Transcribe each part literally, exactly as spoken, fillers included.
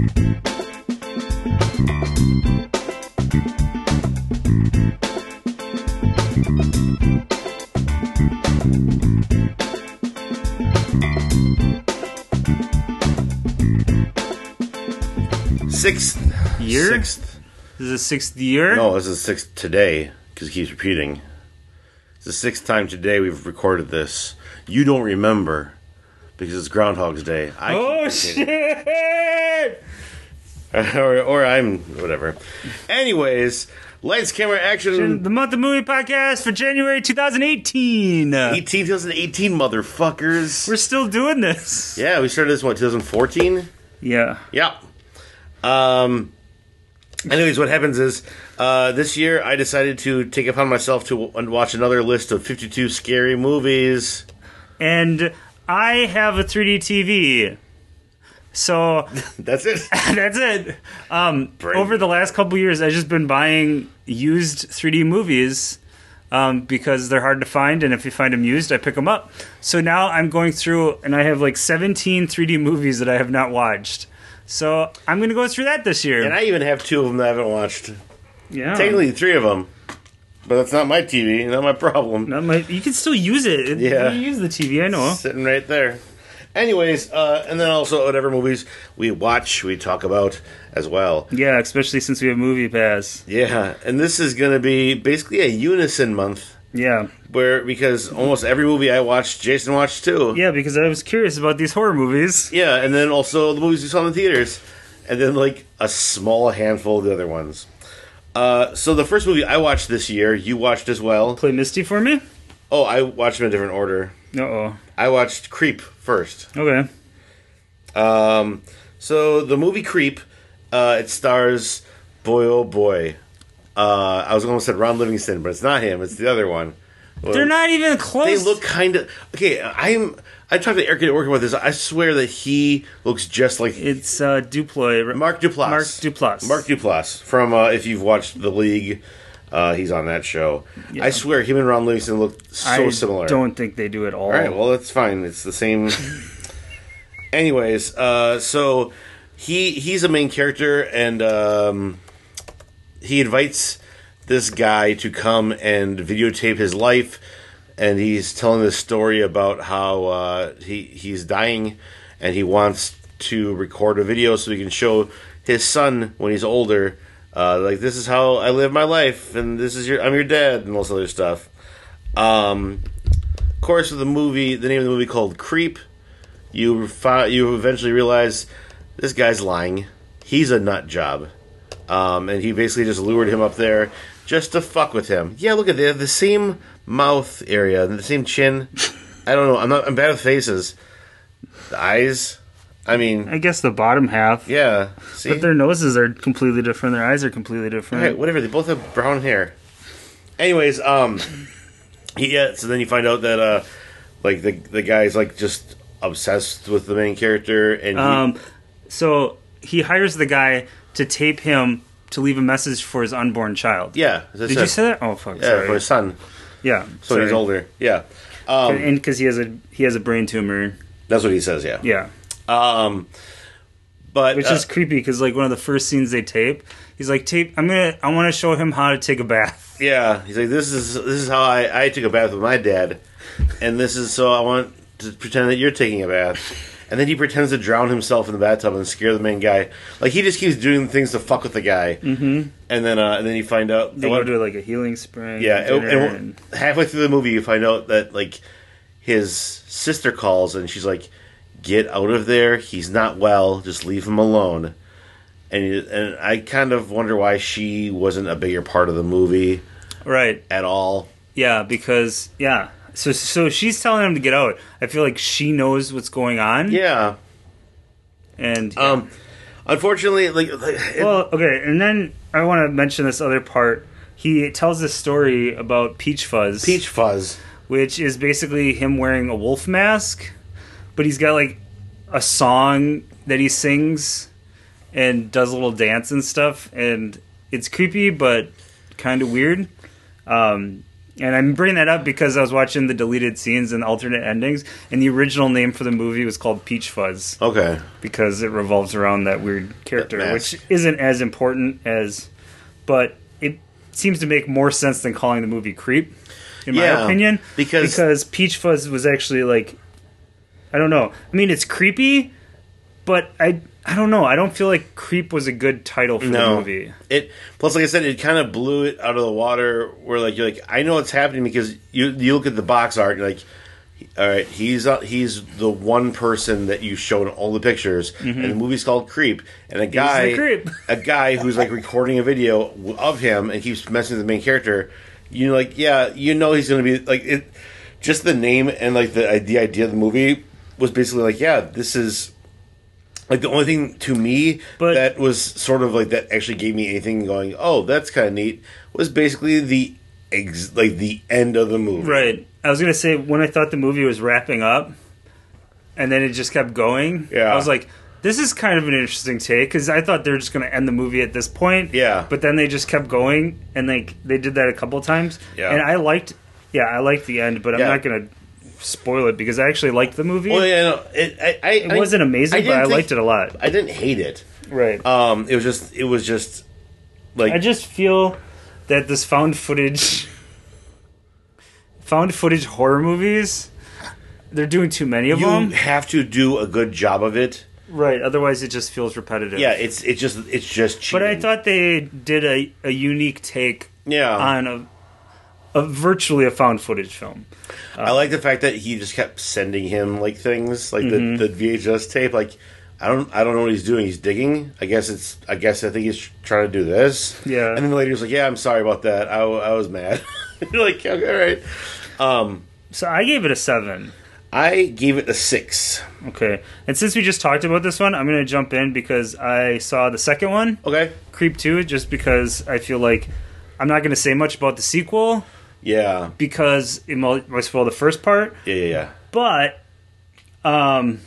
Sixth year? Sixth. This is the sixth year? No, this is the sixth today, because it keeps repeating. It's the sixth time today we've recorded this. You don't remember, because it's Groundhog's Day. I oh, shit! or, or I'm, whatever. Anyways, lights, camera, action. The Month of Movie Podcast for January twenty eighteen. eighteen, twenty eighteen, motherfuckers. We're still doing this. Yeah, we started this, what, twenty fourteen? Yeah. Yeah. Um... Anyways, what happens is, uh, this year I decided to take it upon myself to w- watch another list of fifty-two scary movies. And I have a three D T V. So... That's it? That's it. Um, over the last couple years, I've just been buying used three D movies um, because they're hard to find, and if you find them used, I pick them up. So now I'm going through, and I have like seventeen three D movies that I have not watched. So I'm going to go through that this year. And I even have two of them that I haven't watched. Yeah. Technically three of them. But that's not my T V, not my problem. Not my, you can still use it. Yeah. You use the T V, I know. Sitting right there. Anyways, uh, and then also whatever movies we watch, we talk about as well. Yeah, especially since we have Movie Pass. Yeah, and this is going to be basically a unison month. Yeah. Where, because almost every movie I watched, Jason watched too. Yeah, because I was curious about these horror movies. Yeah, and then also the movies we saw in the theaters. And then, like, a small handful of the other ones. Uh, so the first movie I watched this year, you watched as well. Play Misty for me? Oh, I watched them in a different order. Uh-oh. I watched Creep first. Okay. Um, so the movie Creep, uh, it stars, boy oh boy, uh, I was almost said Ron Livingston, but it's not him, it's the other one. Well, they're not even close. They look kind of... Okay, I'm... I talked to Eric at work about this. I swear that he looks just like... It's uh, Duploy. Mark Duplass. Mark Duplass. Mark Duplass. From, uh, if you've watched The League, uh, he's on that show. Yeah. I swear, him and Ron Livingston look so I similar. I don't think they do at all. All right, well, that's fine. It's the same... Anyways, uh, so he he's a main character, and um, he invites this guy to come and videotape his life, and he's telling this story about how uh, he he's dying, and he wants to record a video so he can show his son when he's older, uh, like, this is how I live my life, and this is your I'm your dad, and all this other stuff. Um, of course, with the movie, the name of the movie called Creep, you fi- you eventually realize this guy's lying. He's a nut job, um, and he basically just lured him up there just to fuck with him. Yeah, look at, they have the same mouth area, the same chin. I don't know. I'm not. I'm bad with faces. The eyes. I mean, I guess the bottom half. Yeah. See? But their noses are completely different. Their eyes are completely different. Right, whatever. They both have brown hair. Anyways, um, yeah. So then you find out that, uh, like the the guy's like just obsessed with the main character, and he, um, so he hires the guy to tape him to leave a message for his unborn child. Yeah. Did you say that? Oh fuck. Yeah, sorry. for his son. Yeah. So sorry. he's older. Yeah. Um, and because he has a he has a brain tumor. That's what he says. Yeah. Yeah. Um, but which uh, is creepy because like one of the first scenes they tape, he's like, "Tape, I'm gonna, I want to show him how to take a bath." Yeah, he's like, "This is this is how I, I took a bath with my dad, and this is so I want to pretend that you're taking a bath." And then he pretends to drown himself in the bathtub and scare the main guy. Like, he just keeps doing things to fuck with the guy. Mm-hmm. And then uh, and then you find out they go to like a healing spring. Yeah, and, and, and halfway through the movie, you find out that like his sister calls and she's like, "Get out of there. He's not well. Just leave him alone." And and I kind of wonder why she wasn't a bigger part of the movie, right? At all. Yeah, because yeah. So so she's telling him to get out. I feel like she knows what's going on. Yeah. And yeah. um, unfortunately, like, like it, well, okay. And then I want to mention this other part. He tells this story about Peach Fuzz. Peach Fuzz, which is basically him wearing a wolf mask, but he's got like a song that he sings and does a little dance and stuff, and it's creepy but kind of weird. Um, And I'm bringing that up because I was watching the deleted scenes and alternate endings, and the original name for the movie was called Peach Fuzz. Okay. Because it revolves around that weird character, That which isn't as important as... But it seems to make more sense than calling the movie Creep, in Yeah, my opinion. because- Because Peach Fuzz was actually, like... I don't know. I mean, it's creepy, but I... I don't know. I don't feel like Creep was a good title for No. the movie. It plus, like I said, it kind of blew it out of the water. Where like you're like, I know what's happening because you you look at the box art, you're like, all right, he's uh, he's the one person that you showed all the pictures, and the movie's called Creep, and a guy, the creep. a guy who's like recording a video of him and keeps messing with the main character. You know, like yeah, you know he's gonna be like it. Just the name and like the the idea of the movie was basically like, yeah, this is. Like, the only thing to me But- that was sort of like that actually gave me anything going, oh, that's kind of neat, was basically the ex- like the end of the movie. Right. I was going to say, when I thought the movie was wrapping up, and then it just kept going, Yeah. I was like, this is kind of an interesting take, because I thought they were just going to end the movie at this point. Yeah. But then they just kept going, and like they did that a couple times. Yeah. And I liked, yeah, I liked the end, but I'm Yeah. not going to spoil it, because I actually liked the movie. Well, yeah, no, it, I, I, It wasn't amazing, but didn't I think- liked it a lot. I didn't hate it. Right. Um, it was just, it was just like I just feel that this found footage, found footage horror movies, they're doing too many of you them. have to do a good job of it. Right. Otherwise, it just feels repetitive. Yeah, it's it's just it's just cheating. But I thought they did a, a unique take yeah, on a, a virtually a found footage film. I like the fact that he just kept sending him like things, like Mm-hmm. the, the V H S tape. Like I don't, I don't know what he's doing. He's digging. I guess it's. I guess I think he's trying to do this. Yeah. And then the lady was like, "Yeah, I'm sorry about that. I, w- I was mad." You're like, okay, all right. Um, So I gave it a seven. I gave it a six. Okay. And since we just talked about this one, I'm going to jump in because I saw the second one, Okay. Creep two, just because I feel like I'm not going to say much about the sequel Yeah. because it might might spoil the first part. Yeah. Yeah. yeah. But, um,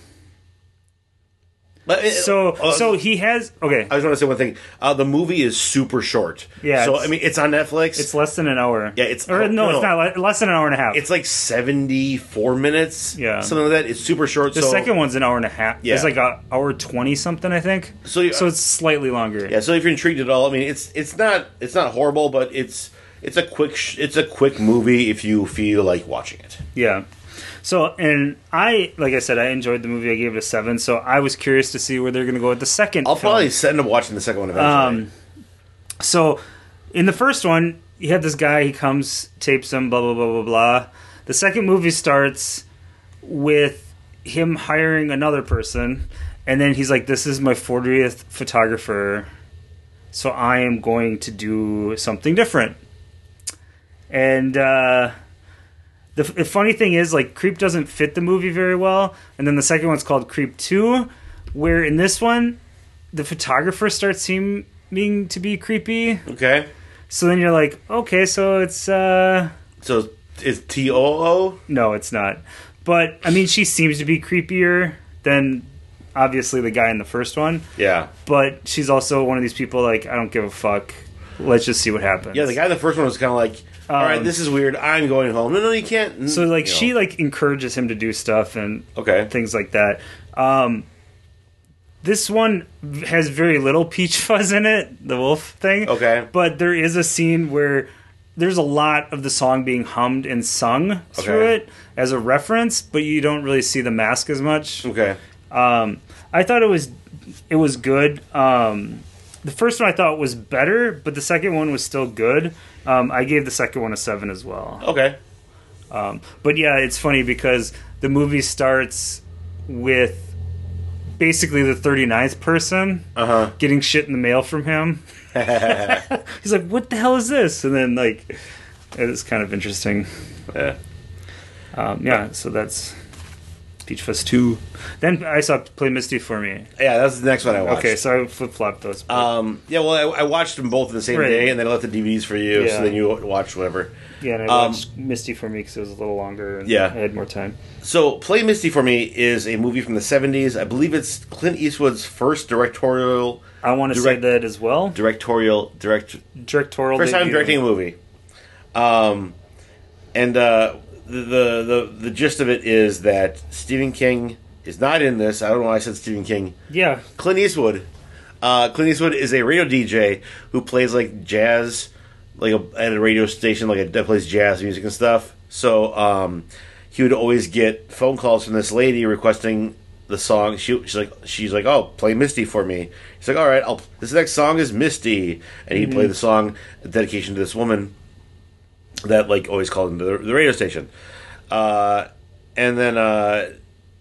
But it- so uh, so he has okay. I just want to say one thing. Uh, the movie is super short. Yeah, So it's- I mean, it's on Netflix. It's less than an hour. Yeah, it's- or no, no, it's no. not le- less than an hour and a half. it's like seventy-four minutes. Yeah. Something like that. It's super short. the so, second one's an hour and a half. Yeah. It's like a hour twenty something, I think. So you- so it's slightly longer. Yeah. So if you're intrigued at all, I mean, it's it's not it's not horrible, but it's it's a quick sh- it's a quick movie if you feel like watching it. Yeah. So, and I, like I said, I enjoyed the movie. I gave it a seven. So I was curious to see where they're going to go with the second. I'll film. probably end up watching the second one eventually. Um, So, in the first one, you had this guy. He comes, tapes him, blah blah blah blah blah. The second movie starts with him hiring another person, and then he's like, "This is my fortieth photographer, so I am going to do something different." And uh, the, the funny thing is, like, Creep doesn't fit the movie very well, and then the second one's called Creep two, where in this one, the photographer starts seeming to be creepy. Okay. So then you're like, okay, so it's uh So it's T O O? no, it's not. But I mean, she seems to be creepier than obviously the guy in the first one. Yeah. But she's also one of these people like, I don't give a fuck. Let's just see what happens. Yeah, the guy in the first one was kind of like, all right, Um, this is weird. I'm going home. No, no, you can't. So like You know. she like encourages him to do stuff and Okay. things like that. Um, this one has very little Peach Fuzz in it, the wolf thing. Okay. But there is a scene where there's a lot of the song being hummed and sung through Okay. it as a reference, but you don't really see the mask as much. Okay. Um, I thought it was it was good. Um, the first one I thought was better, but the second one was still good. Um, I gave the second one a seven as well. Okay. Um, but yeah, it's funny because the movie starts with basically the thirty-ninth person Uh huh. getting shit in the mail from him. He's like, what the hell is this? And then, like, it's kind of interesting. Yeah. Um, yeah, so that's Peach Fuzz two. Then I saw Play Misty for Me. Yeah, that's the next one I watched. Okay, so I flip-flopped those. but- Um, yeah, well, I, I watched them both in the same Right. day, and then I left the D V Ds for you, Yeah. so then you watched whatever. yeah, and I um, watched Misty for Me because it was a little longer and Yeah. I had more time. So, Play Misty for Me is a movie from the seventies. I believe it's Clint Eastwood's first directorial, I want to say Direct- that as well. directorial, direct, Directorial first time debut. directing a movie. Um, And uh, the, the the the gist of it is that Stephen King is not in this. I don't know why I said Stephen King. Yeah. Clint Eastwood. Uh, Clint Eastwood is a radio D J who plays like jazz, like a, at a radio station, like a, that plays jazz music and stuff. So um, he would always get phone calls from this lady requesting the song. She, she's like, she's like, oh, play Misty for me. He's like, all right, I'll, this next song is Misty, and he'd mm-hmm. play the song, a dedication to this woman that like always called into the, the radio station. Uh, and then. Uh,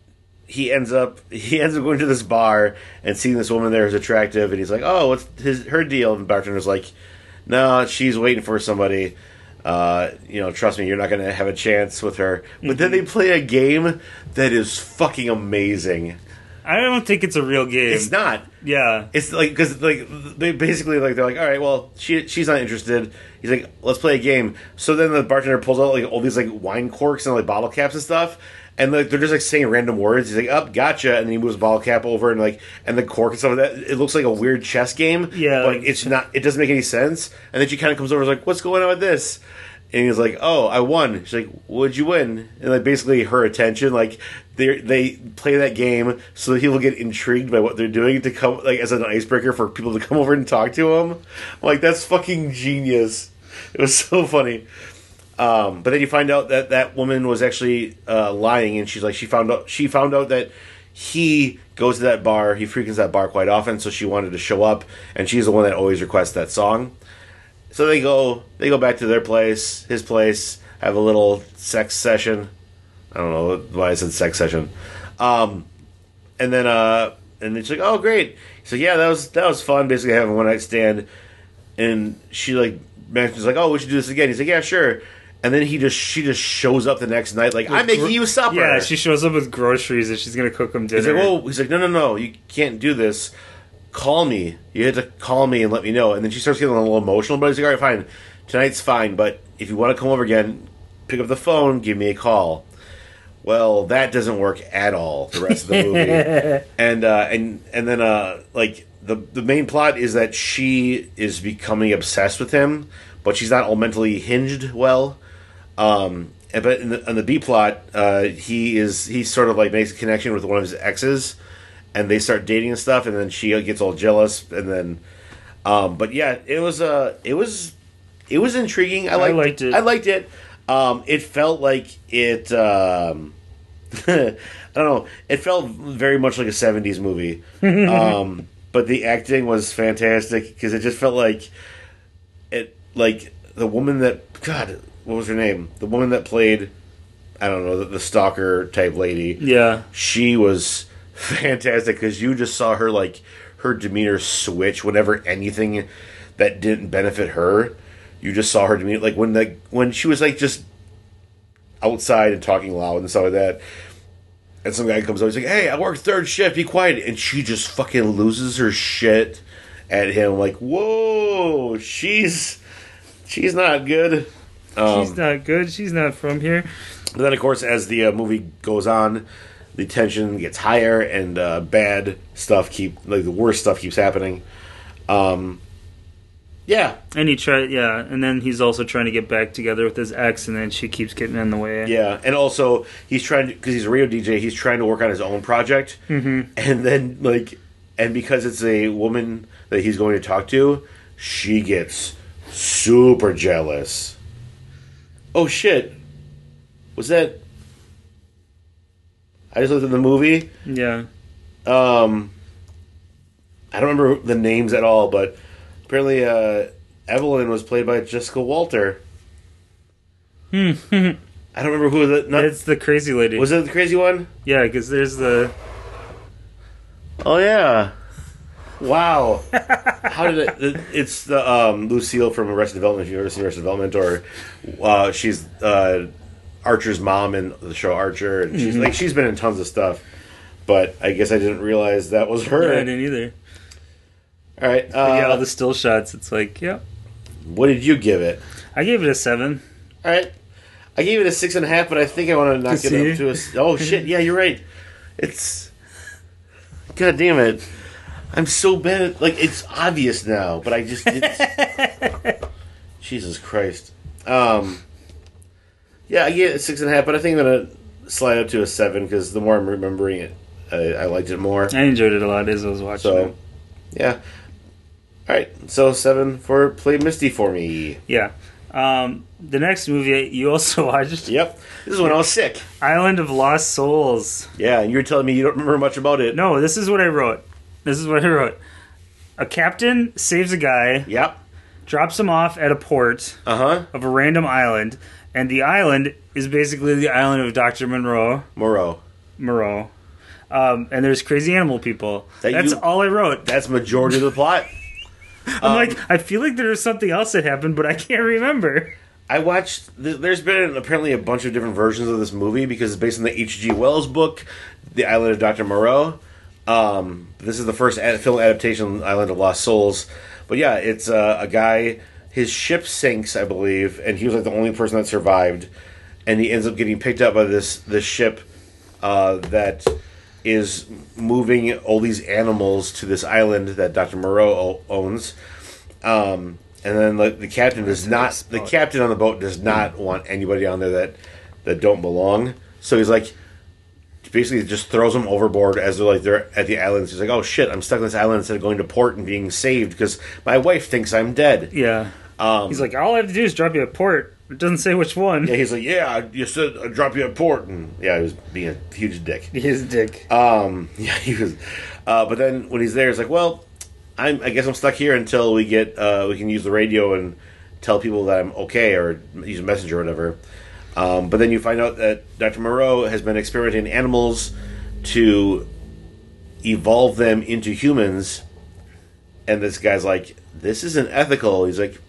He ends up he ends up going to this bar and seeing this woman there who's attractive, and he's like, "Oh, what's his her deal?" And the bartender's like, "No, she's waiting for somebody. Uh, you know, trust me, you're not going to have a chance with her." But mm-hmm. then they play a game that is fucking amazing. I don't think it's a real game. It's not. Yeah, it's like because like they basically like they're like, "All right, well, she she's not interested." He's like, "Let's play a game." So then the bartender pulls out like all these like wine corks and like bottle caps and stuff. And like they're just like saying random words. He's like, "Up, oh, gotcha," and then he moves the bottle cap over, and like, and the cork and stuff like that. It looks like a weird chess game. Yeah, but it's not. It doesn't make any sense. And then she kind of comes over, and is like, "What's going on with this?" And he's like, "Oh, I won." She's like, "What'd you win?" And like basically her attention, like they they play that game so that people get intrigued by what they're doing to come like as an icebreaker for people to come over and talk to them. Like that's fucking genius. It was so funny. Um, but then you find out that that woman was actually uh, lying, and she's like, she found out she found out that he goes to that bar, he frequents that bar quite often, so she wanted to show up, and she's the one that always requests that song. So they go, they go back to their place, his place, have a little sex session. I don't know why I said sex session. Um, and then, uh, and then she's like, "Oh, great!" He's like, "Yeah, that was that was fun." Basically, having a one night stand, and she like mentions like, "Oh, we should do this again." He's like, "Yeah, sure." And then he just she just shows up the next night like, "I'm making you supper." Yeah, she shows up with groceries and she's gonna cook him dinner. He's like, "Whoa!" He's like, "No, no, no! You can't do this. Call me. You had to call me and let me know." And then she starts getting a little emotional, but he's like, "All right, fine. Tonight's fine, but if you want to come over again, pick up the phone, give me a call." Well, that doesn't work at all. The rest of the movie, and uh, and and then uh, like the the main plot is that she is becoming obsessed with him, but she's not all mentally hinged well. Um, but in the, in the B plot, uh, he is he sort of like makes a connection with one of his exes, and they start dating and stuff, and then she gets all jealous, and then, um, but yeah, it was uh, it was it was intriguing. I liked, I liked it. I liked it. Um, it felt like it. Um, I don't know. It felt very much like a seventies movie, um, but the acting was fantastic because it just felt like it, like the woman that God. What was her name? The woman that played, I don't know, the, the stalker type lady. Yeah. She was fantastic because you just saw her, like, her demeanor switch whenever anything that didn't benefit her. You just saw her demeanor. Like, when the, when she was, like, just outside and talking loud and stuff like that, and some guy comes over, he's like, "Hey, I work third shift, be quiet." And she just fucking loses her shit at him. Like, whoa, she's, she's not good. Um, She's not good. She's not from here. And then, of course, as the uh, movie goes on, the tension gets higher, and uh, bad stuff keep like the worst stuff keeps happening. Um, yeah, and he try yeah, and then he's also trying to get back together with his ex, and then she keeps getting in the way. Yeah, and also he's trying to because he's a radio D J. He's trying to work on his own project, mm-hmm. and then like, and because it's a woman that he's going to talk to, she gets super jealous. Oh shit! Was that? I just looked at the movie. Yeah. Um, I don't remember the names at all, but apparently uh, Evelyn was played by Jessica Walter. Hmm. I don't remember who the. Not, it's the crazy lady. Was it the crazy one? Yeah, because there's the. Oh yeah! Wow. How did it? It's the um, Lucille from Arrested Development. If you've ever seen Arrested Development, or uh, she's uh, Archer's mom in the show Archer, and she's mm-hmm. like she's been in tons of stuff. But I guess I didn't realize that was her. Yeah, I didn't either. All right. Uh, yeah, all the still shots. It's like, yeah. What did you give it? I gave it a seven. All right. I gave it a six and a half, but I think I want to knock it up to a. Oh shit! Yeah, you're right. It's. God damn it. I'm so bad at, like, it's obvious now, but I just didn't. Jesus Christ. Um, Yeah, I get a six and a half, but I think I'm gonna slide up to a seven because the more I'm remembering it, I, I liked it more. I enjoyed it a lot as I was watching So, it. yeah. All right, so seven for Play Misty for me. Yeah. Um, the next movie you also watched. Yep, this is when I was sick. Island of Lost Souls. Yeah, and you were telling me you don't remember much about it. No, this is what I wrote. This is what I wrote. A captain saves a guy, Yep. drops him off at a port Uh huh. of a random island, and the island is basically the island of Doctor Monroe. Moreau. Moreau. Um, and there's crazy animal people. That That's you- all I wrote. That's majority of the plot. I'm like, I feel like there was something else that happened, but I can't remember. I watched. Th- there's been apparently a bunch of different versions of this movie because it's based on the H G. Wells book, The Island of Doctor Moreau. Um, this is the first ad- film adaptation of Island of Lost Souls. But yeah, it's uh, a guy. His ship sinks, I believe, and he was like the only person that survived. And he ends up getting picked up by this this ship uh, that is moving all these animals to this island that Doctor Moreau o- owns. Um, and then like, the captain does not. The captain on the boat does not want anybody on there that that don't belong. So he's like, basically just throws them overboard as they're like they're at the island. He's like, "Oh shit, I'm stuck on this island instead of going to port and being saved because my wife thinks I'm dead." Yeah. Um, He's like, all I have to do is drop you a port. It doesn't say which one. yeah, he's like, "Yeah, you said I'd drop you at port," and yeah, he was being a huge dick. His dick. Um, yeah, he was. Uh, but then when he's there, he's like, "Well, I'm, I guess I'm stuck here until we get uh, we can use the radio and tell people that I'm okay or use a messenger or whatever." Um, but then you find out that Doctor Moreau has been experimenting on animals to evolve them into humans, and this guy's like, "This isn't ethical." He's like,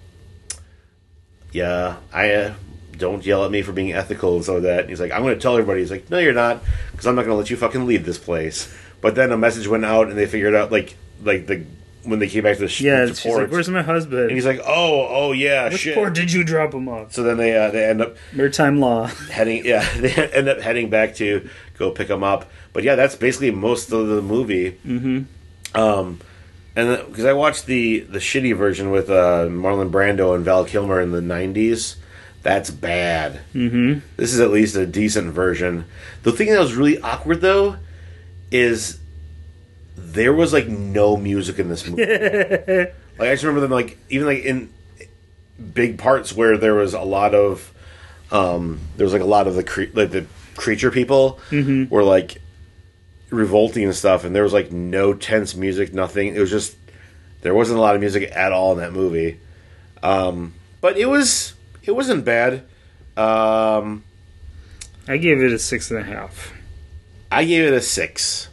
"Yeah, I uh, don't yell at me for being ethical and so that." And he's like, "I'm going to tell everybody." He's like, "No, you're not, because I'm not going to let you fucking leave this place." But then a message went out, and they figured out like like the when they came back to the sh- Yeah, to she's port, like, where's my husband? and he's like, "Oh, oh yeah, Which shit." port did you drop him off? So then they uh, they end up Maritime law. heading yeah they end up heading back to go pick him up. But yeah, that's basically most of the movie. Mm-hmm. Um, and because I watched the the shitty version with uh, Marlon Brando and Val Kilmer in the nineties. That's bad. Mm-hmm. This is at least a decent version. The thing that was really awkward though is there was like no music in this movie. Like I just remember them like even like in big parts where there was a lot of um there was like a lot of the cre- like the creature people mm-hmm. were like revolting and stuff, and there was like no tense music, nothing. It was just there wasn't a lot of music at all in that movie. Um, but it was it wasn't bad. Um, I gave it a six and a half. I gave it a six.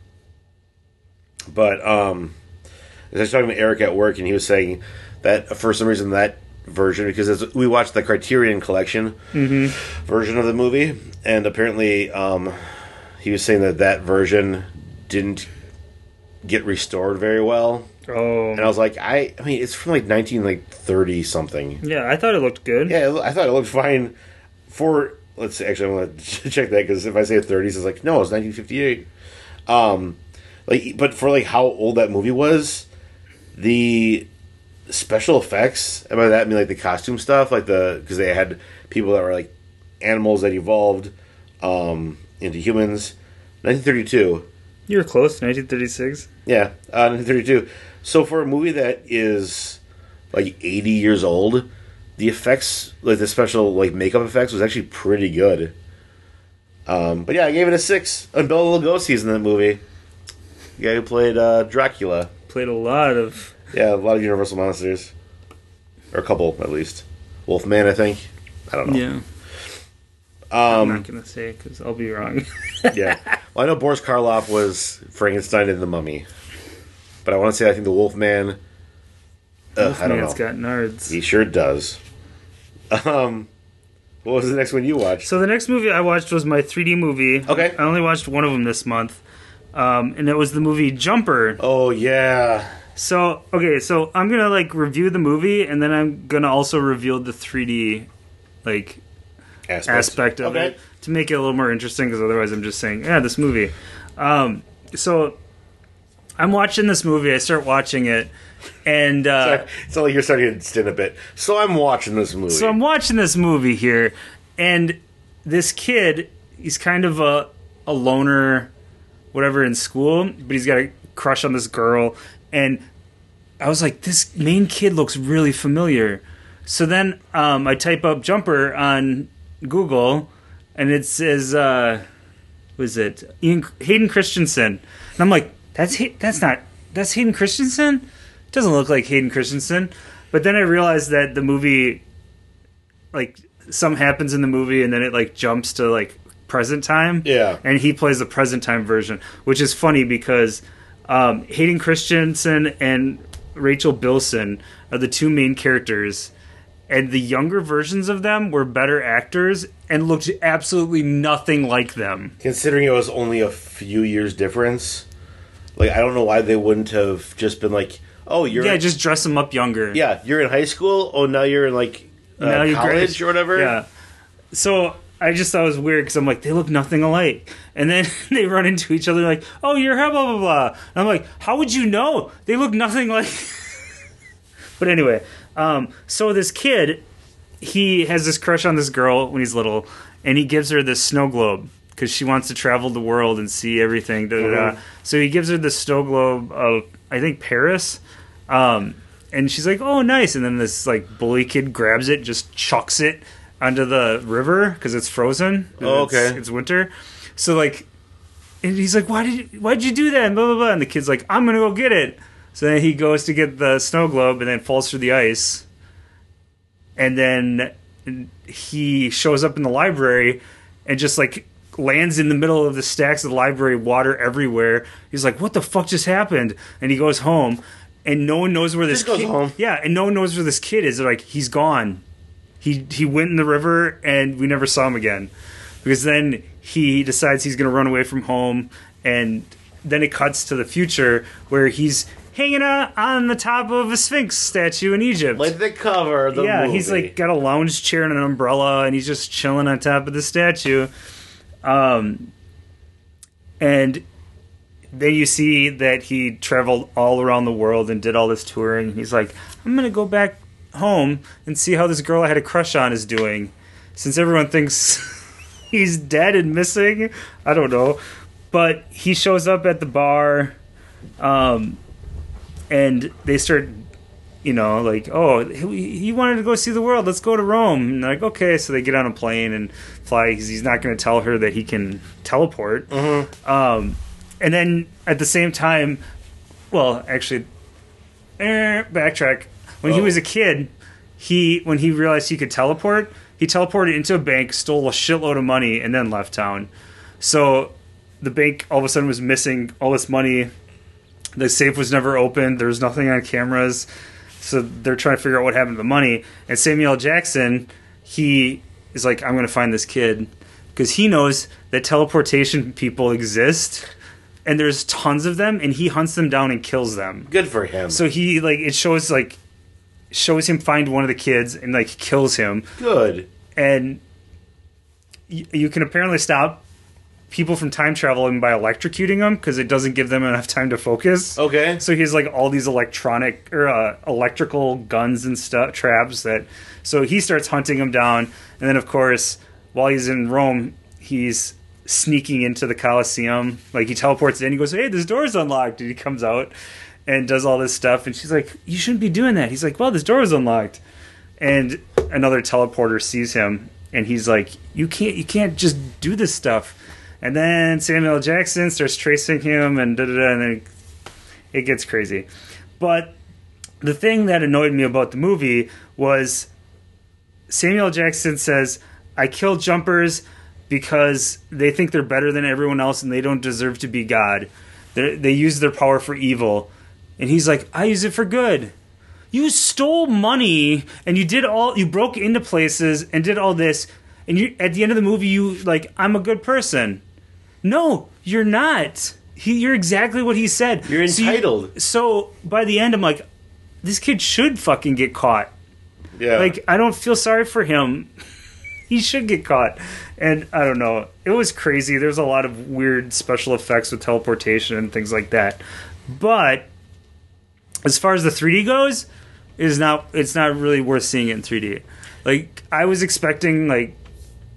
But um, as I was talking to Eric at work, and he was saying that for some reason that version, because as we watched the Criterion Collection mm-hmm. version of the movie, and apparently um, he was saying that that version didn't get restored very well. Oh, and I was like, I, I mean, it's from like nineteen like thirty something. Yeah, I thought it looked good. Yeah, I thought it looked fine for. Let's see, actually, I'm going to check that because if I say thirties, it's like no, it's nineteen fifty-eight. Um, like, but for like how old that movie was, the special effects, and by that I mean like the costume stuff, like the because they had people that were like animals that evolved um, into humans. nineteen thirty-two. You were close. nineteen thirty-six. Yeah, uh, nineteen thirty-two. So for a movie that is like eighty years old, the effects, like the special like makeup effects, was actually pretty good. Um, but yeah, I gave it a six. And Bela Lugosi's in that movie. The guy who played uh, Dracula. Played a lot of. Yeah, a lot of Universal monsters, or a couple at least. Wolfman, I think. I don't know. Yeah. Um, I'm not gonna say because I'll be wrong. Yeah. Well, I know Boris Karloff was Frankenstein and the Mummy, but I want to say I think the Wolfman. Uh, I don't know. Wolfman's got nards. He sure does. Um, what was the next one you watched? So the next movie I watched was my three D movie. Okay. I only watched one of them this month, um, and it was the movie Jumper. Oh yeah. So okay, so I'm gonna like review the movie, and then I'm gonna also reveal the three D, like. Aspect, aspect of okay. it to make it a little more interesting, because otherwise I'm just saying, yeah, this movie. Um, so I'm watching this movie. I start watching it, and uh, Sorry, it's not like you're starting to stand a bit. So I'm watching this movie. so I'm watching this movie here, And this kid, he's kind of a a loner, whatever, in school, but he's got a crush on this girl. And I was like, this main kid looks really familiar. So then um, I type up Jumper on Google, and it says, uh, what is it? Ian, Hayden Christensen. And I'm like, that's that's not, that's Hayden Christensen? Doesn't look like Hayden Christensen. But then I realized that the movie, like, something happens in the movie, and then it, like, jumps to, like, present time. Yeah. And he plays the present time version, which is funny because um, Hayden Christensen and Rachel Bilson are the two main characters, and the younger versions of them were better actors and looked absolutely nothing like them. Considering it was only a few years difference, like, I don't know why they wouldn't have just been like, oh, you're... Yeah, just dress them up younger. Yeah, you're in high school, oh, now you're in, like, uh, Now you college grad- or whatever? Yeah. So I just thought it was weird because I'm like, they look nothing alike. And then they run into each other like, oh, you're blah, blah, blah. And I'm like, how would you know? They look nothing like... But anyway, um, so this kid, he has this crush on this girl when he's little, and he gives her this snow globe because she wants to travel the world and see everything. Da, da, da. Mm-hmm. So he gives her the snow globe of, I think, Paris. Um, and she's like, oh, nice. And then this like bully kid grabs it, just chucks it onto the river because it's frozen. Oh, okay. It's, it's winter. So like, and he's like, why did you, why did you do that? And blah, blah, blah. And the kid's like, I'm going to go get it. So then he goes to get the snow globe and then falls through the ice. And then he shows up in the library and just like lands in the middle of the stacks of the library, water everywhere. He's like, what the fuck just happened? And he goes home and no one knows where this Just goes kid home. Yeah, and no one knows where this kid is. They're like, he's gone. He he went in the river and we never saw him again. Because then he decides he's gonna run away from home, and then it cuts to the future where he's hanging out on the top of a Sphinx statue in Egypt. Like the cover of the yeah, movie. he's like got a lounge chair and an umbrella, and he's just chilling on top of the statue. Um, and then you see that he traveled all around the world and did all this touring. He's like, I'm gonna go back home and see how this girl I had a crush on is doing, since everyone thinks he's dead and missing. I don't know, but he shows up at the bar. Um, And they start, you know, like, oh, he, he wanted to go see the world. Let's go to Rome. And they're like, okay. So they get on a plane and fly because he's not going to tell her that he can teleport. Mm-hmm. Um, and then at the same time, well, actually, eh, backtrack. When oh. he was a kid, he when he realized he could teleport, he teleported into a bank, stole a shitload of money, and then left town. So the bank all of a sudden was missing all this money. The safe was never opened. There was nothing on cameras. So they're trying to figure out what happened to the money. And Samuel L. Jackson, he is like, I'm going to find this kid. Because he knows that teleportation people exist. And there's tons of them. And he hunts them down and kills them. Good for him. So he, like, it shows, like, shows him find one of the kids and, like, kills him. Good. And y- you can apparently stop people from time traveling by electrocuting them because it doesn't give them enough time to focus. Okay. So he has like all these electronic or uh, electrical guns and stuff, traps that. So he starts hunting them down, and then of course, while he's in Rome, he's sneaking into the Colosseum. Like he teleports in, he goes, "Hey, this door's unlocked," and he comes out and does all this stuff. And she's like, "You shouldn't be doing that." He's like, "Well, this door is unlocked," and another teleporter sees him, and he's like, "You can't, you can't just do this stuff." And then Samuel L. Jackson starts tracing him, and da da da, and then it gets crazy. But the thing that annoyed me about the movie was Samuel L. Jackson says, "I kill jumpers because they think they're better than everyone else and they don't deserve to be God. They're, they use their power for evil." And he's like, "I use it for good. You stole money and you did all, you broke into places and did all this, and you at the end of the movie you like, I'm a good person." No, you're not. He, you're exactly what he said. You're entitled. So, you, so by the end, I'm like, this kid should fucking get caught. Yeah. Like, I don't feel sorry for him. He should get caught. And I don't know. It was crazy. There's a lot of weird special effects with teleportation and things like that. But as far as the three D goes, it is not. It's not really worth seeing it in three D. Like, I was expecting like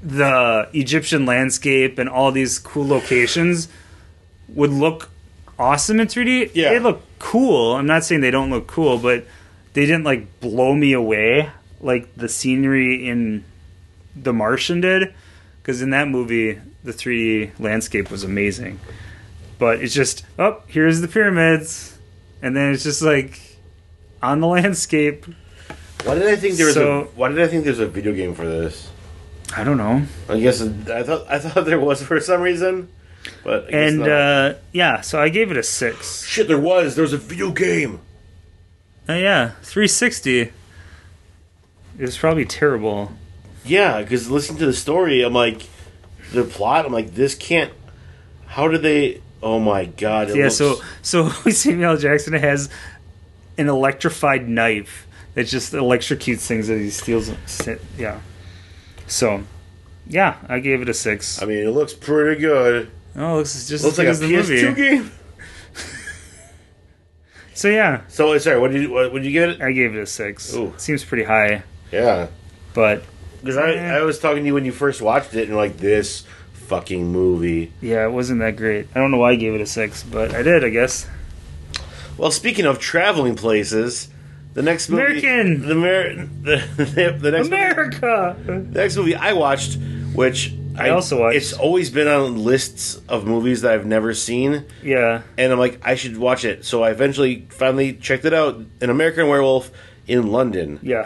the Egyptian landscape and all these cool locations would look awesome in three D. Yeah. They look cool. I'm not saying they don't look cool, but they didn't like blow me away like the scenery in The Martian did. Because in that movie, the three D landscape was amazing. But it's just, oh, here's the pyramids. And then it's just like on the landscape. Why did I think there was So- a Why did I think there's a video game for this? I don't know. I guess I thought I thought there was for some reason, but I guess And not. uh, yeah, so I gave it a six. Shit, there was. There was a video game. Uh, yeah, three sixty. It was probably terrible. Yeah, because listening to the story, I'm like, the plot. I'm like, this can't. How did they? Oh my god! It Yeah, looks, so so Samuel L. Jackson has an electrified knife that just electrocutes things that he steals. Yeah. So, yeah, I gave it a six. I mean, it looks pretty good. Oh, it looks just Looks as like good a as the P S two movie. game. So yeah, So sorry, what did you what would you give it? I gave it a six. Ooh. Seems pretty high, Yeah, but because I Eh. I was talking to you when you first watched it, and you're like, this fucking movie. yeah, it wasn't that great. I don't know why I gave it a six, but I did, I guess. Well, speaking of traveling places, the next movie, American! the, Amer- the, the, the next America. Movie, the next movie I watched, which I also watched. It's always been on lists of movies that I've never seen, Yeah. and I'm like, I should watch it. So I eventually finally checked it out. An American Werewolf in London. Yeah.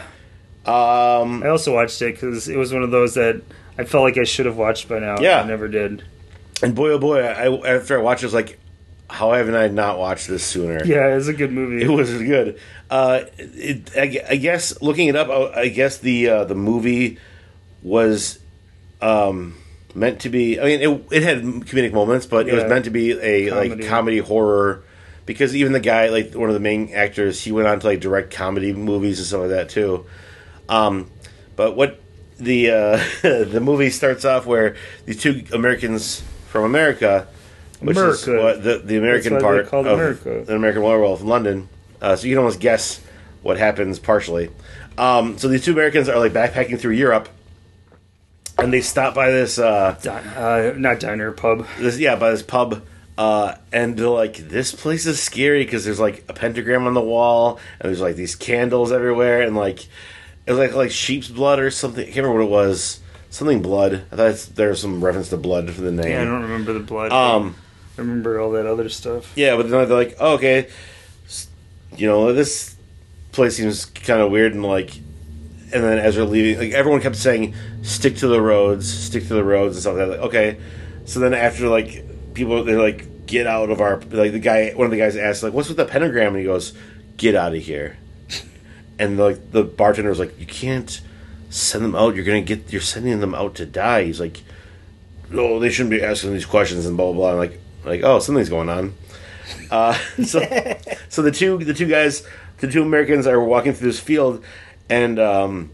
Um, I also watched it because it was one of those that I felt like I should have watched by now. Yeah. I never did. and boy, oh boy, I, after I watched it, I was like, how haven't I not watched this sooner? Yeah, it was a good movie. It was good. Uh, it, I, I guess looking it up, I, I guess the uh, the movie was um, meant to be. I mean, it, it had comedic moments, but it was Yeah. meant to be a Comedy. like comedy horror. Because even the guy, like one of the main actors, he went on to like direct comedy movies and stuff like that too. Um, but what the uh, the movie starts off where these two Americans from America. Which is America. what the, the American That's why they part call it of America. an American Werewolf in London. Uh, so you can almost guess what happens partially. Um, so these two Americans are like backpacking through Europe, and they stop by this, uh, Di- uh, not diner, pub. this yeah, by this pub, uh, and they're like, "This place is scary because there's like a pentagram on the wall, and there's like these candles everywhere, and like it was like like sheep's blood or something. I can't remember what it was. Something blood. I thought it's, there was some reference to blood for the name. Yeah, I don't remember the blood. Um. I remember all that other stuff. Yeah, but then they're like, oh, okay, s- you know, this place seems kind of weird, and like, and then as we're leaving, like everyone kept saying, stick to the roads, stick to the roads and stuff like that. Like, okay, so then after like people, they're like, get out of our, like the guy, one of the guys asked like, what's with the pentagram? And he goes, get out of here. And like the bartender was like, you can't send them out. You're gonna get, you're sending them out to die. He's like, no, they shouldn't be asking these questions and blah blah blah. I'm like. Like, oh, something's going on. Uh, so, so the two the two guys, the two Americans are walking through this field, and um,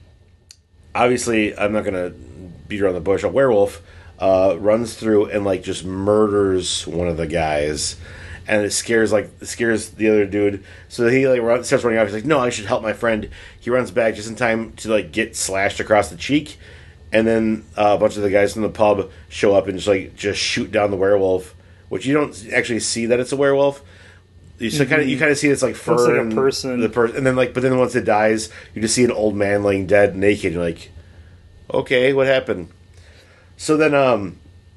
obviously, I'm not gonna beat around the bush. A werewolf uh, runs through and like just murders one of the guys, and it scares like it scares the other dude. So he like run, starts running off. He's like, no, I should help my friend. He runs back just in time to like get slashed across the cheek. And then uh, a bunch of the guys from the pub show up and just like just shoot down the werewolf, which you don't actually see that it's a werewolf. You mm-hmm. kind of you kind of see it's like fur Looks like a and person. the person, and then like but then once it dies, you just see an old man laying dead, naked. You're like, okay, what happened? So then, um,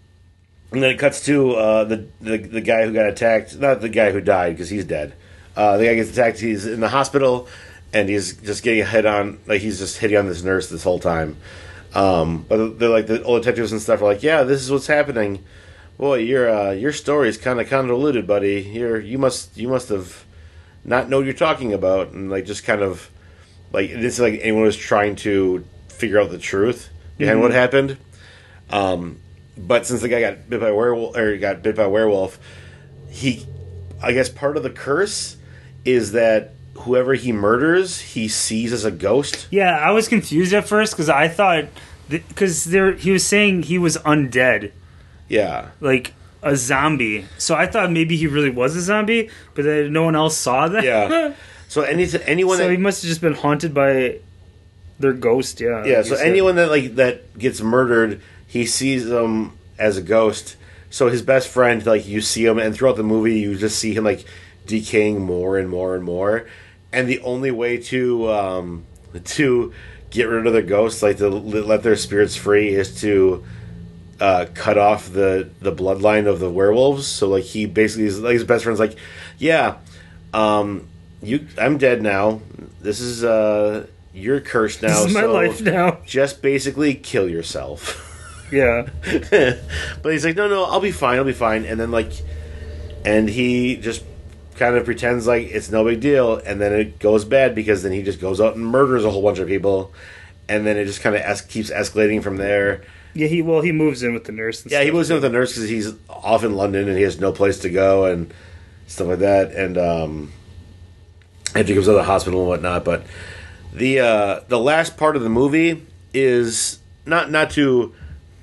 and then it cuts to uh, the, the the guy who got attacked, not the guy who died because he's dead. Uh, the guy gets attacked. He's in the hospital, and he's just getting a hit on, like he's just hitting on this nurse this whole time. Um, but they're like the old detectives and stuff are like, yeah, this is what's happening. Boy, your uh, your story is kind of convoluted, buddy. You're you must you must have not know what you're talking about, and like just kind of like it's like anyone was trying to figure out the truth behind mm-hmm. what happened. Um, but since the guy got bit by a werewolf or got bit by a werewolf, he, I guess part of the curse is that whoever he murders, he sees as a ghost. Yeah, I was confused at first because I thought because there he was saying he was undead. Yeah, like a zombie. So I thought maybe he really was a zombie, but then no one else saw that. Yeah. So any anyone so that, he must have just been haunted by They're ghost, yeah. Yeah, like so you said. anyone that like that gets murdered, he sees them as a ghost. So his best friend, like you see him, and throughout the movie, you just see him like decaying more and more and more. And the only way to um, to get rid of the ghosts, like to let their spirits free, is to uh, cut off the the bloodline of the werewolves. So like he basically is, like his best friend's like, yeah, um, you, I'm dead now. This is uh, you're cursed now. This is my so life now. Just basically kill yourself. Yeah. But he's like, no, no, I'll be fine, I'll be fine. And then, like, and he just kind of pretends like it's no big deal. And then it goes bad because then he just goes out and murders a whole bunch of people. And then it just kind of es- keeps escalating from there. Yeah, he well, he moves in with the nurse. And Yeah, stuff. he moves in with the nurse because he's off in London and he has no place to go and stuff like that. And um, after he comes out of the hospital and whatnot. But the uh, the last part of the movie is not not to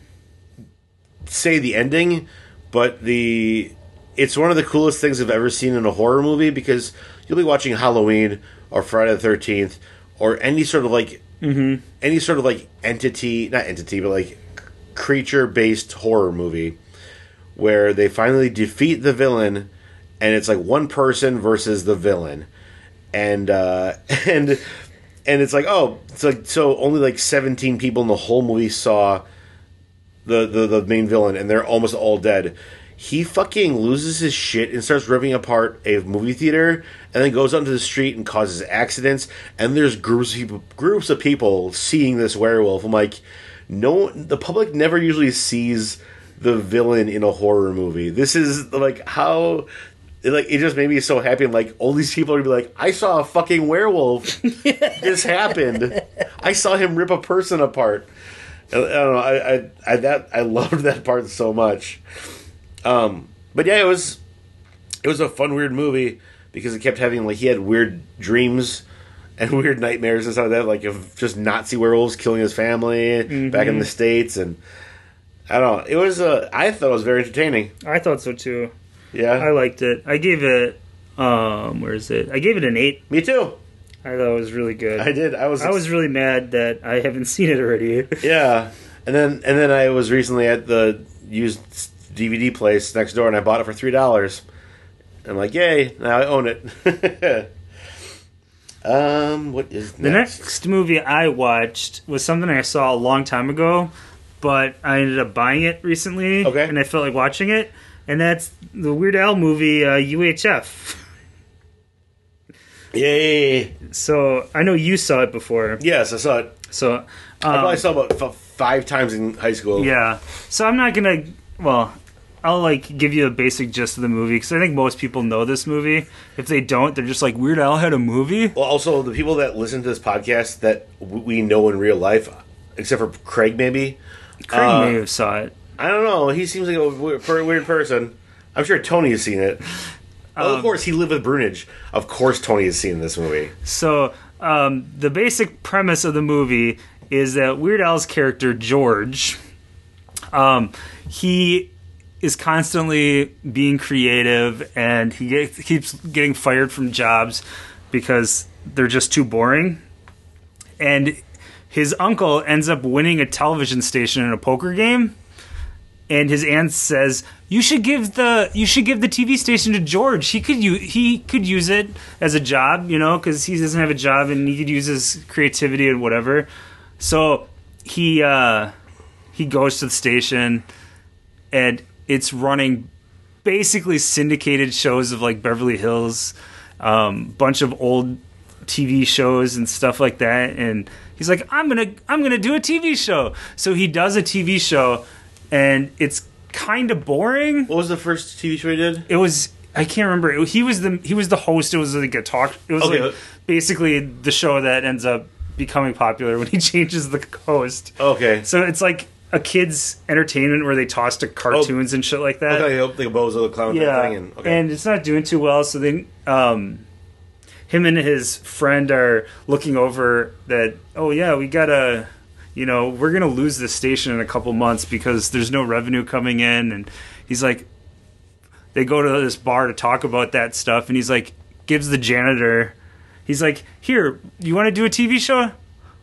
say the ending, but the it's one of the coolest things I've ever seen in a horror movie, because you'll be watching Halloween or Friday the thirteenth or any sort of like mm-hmm. any sort of like entity, not entity, but like creature based horror movie where they finally defeat the villain, and it's like one person versus the villain, and uh, and and it's like, oh, it's like so only like seventeen people in the whole movie saw The, the the main villain, and they're almost all dead. He fucking loses his shit and starts ripping apart a movie theater, and then goes onto the street and causes accidents. And there's groups of people, groups of people seeing this werewolf. I'm like, no, the public never usually sees the villain in a horror movie. This is like how, it, like it just made me so happy. I'm like, all these people are gonna be like, I saw a fucking werewolf. This happened. I saw him rip a person apart. I don't know. I, I, I that I loved that part so much. Um, but yeah, it was it was a fun, weird movie because it kept having like he had weird dreams and weird nightmares and stuff like that, like of just Nazi werewolves killing his family mm-hmm. back in the States, and I don't know. It was uh, I thought it was very entertaining. I thought so too. Yeah, I liked it. I gave it. Um, where is it? I gave it an eight. Me too. I thought it was really good. I did. I was. I was really mad that I haven't seen it already. Yeah, and then and then I was recently at the used D V D place next door, and I bought it for three dollars. I'm like, yay! Now I own it. um, what is next? The next movie I watched was something I saw a long time ago, but I ended up buying it recently. Okay, and I felt like watching it, and that's the Weird Al movie uh, U H F. Yay! So I know you saw it before. Yes, I saw it. So um, I probably saw it about f- five times in high school. Yeah. So I'm not gonna. Well, I'll like give you a basic gist of the movie because I think most people know this movie. If they don't, they're just like, Weird Al had a movie. Well, also the people that listen to this podcast that w- we know in real life, except for Craig, maybe. Craig uh, may have saw it. I don't know. He seems like a weird, weird person. I'm sure Tony has seen it. Well, of course, he lived with Brunage. Of course, Tony has seen this movie. So, um, the basic premise of the movie is that Weird Al's character, George, um, he is constantly being creative, and he get, keeps getting fired from jobs because they're just too boring. And his uncle ends up winning a television station in a poker game. And his aunt says, "You should give the you should give the T V station to George. He could u- he could use it as a job, you know, because he doesn't have a job and he could use his creativity and whatever." So he uh, he goes to the station, and it's running basically syndicated shows of like Beverly Hills, um, bunch of old T V shows and stuff like that. And he's like, "I'm gonna I'm gonna do a T V show." So he does a T V show. And it's kind of boring. What was the first T V show he did? It was I can't remember. It, he was the he was the host. It was like a talk. It was okay. like basically the show that ends up becoming popular when he changes the host. Okay. So it's like a kids' entertainment where they toss to cartoons oh. and shit like that. Okay, like a Bozo the Clown yeah. thing. And, okay. and it's not doing too well. So then, um, him and his friend are looking over that. Oh yeah, we gotta. You know, we're going to lose this station in a couple months because there's no revenue coming in. And he's like, they go to this bar to talk about that stuff. And he's like, gives the janitor, he's like, here, you want to do a T V show?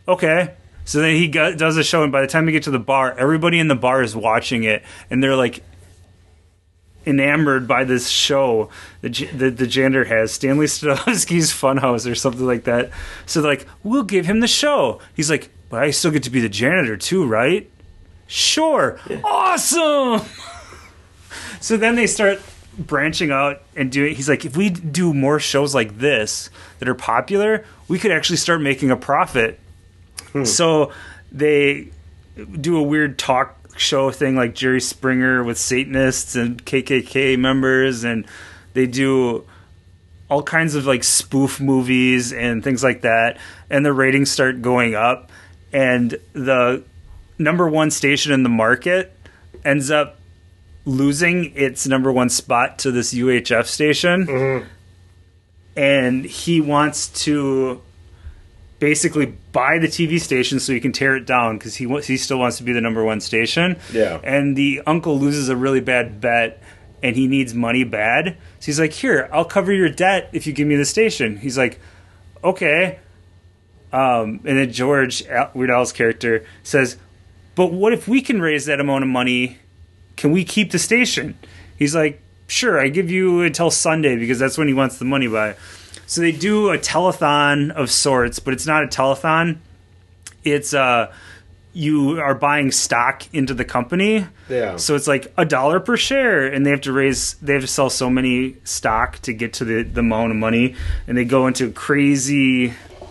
okay. So then he go, does a show, and by the time we get to the bar, everybody in the bar is watching it, and they're like enamored by this show that the, the janitor has, Stanley Stadowski's Funhouse or something like that. So they're like, we'll give him the show. He's like, but I still get to be the janitor too, right? Sure. Yeah. Awesome. So then they start branching out and doing, he's like, if we do more shows like this that are popular, we could actually start making a profit. Hmm. So they do a weird talk show thing like Jerry Springer with Satanists and K K K members, and they do all kinds of like spoof movies and things like that, and the ratings start going up, and the number one station in the market ends up losing its number one spot to this U H F station. Mm-hmm. And he wants to basically buy the T V station so he can tear it down because he he still wants to be the number one station. Yeah. And the uncle loses a really bad bet, and he needs money bad. So he's like, here, I'll cover your debt if you give me the station. He's like, okay. Um, and then George, Weird Al's character, says, but what if we can raise that amount of money? Can we keep the station? He's like, sure, I give you until Sunday because that's when he wants the money by. So they do a telethon of sorts, but it's not a telethon. It's uh, you are buying stock into the company. Yeah. So it's like a dollar per share, and they have to raise, they have to sell so many stock to get to the, the amount of money, and they go into crazy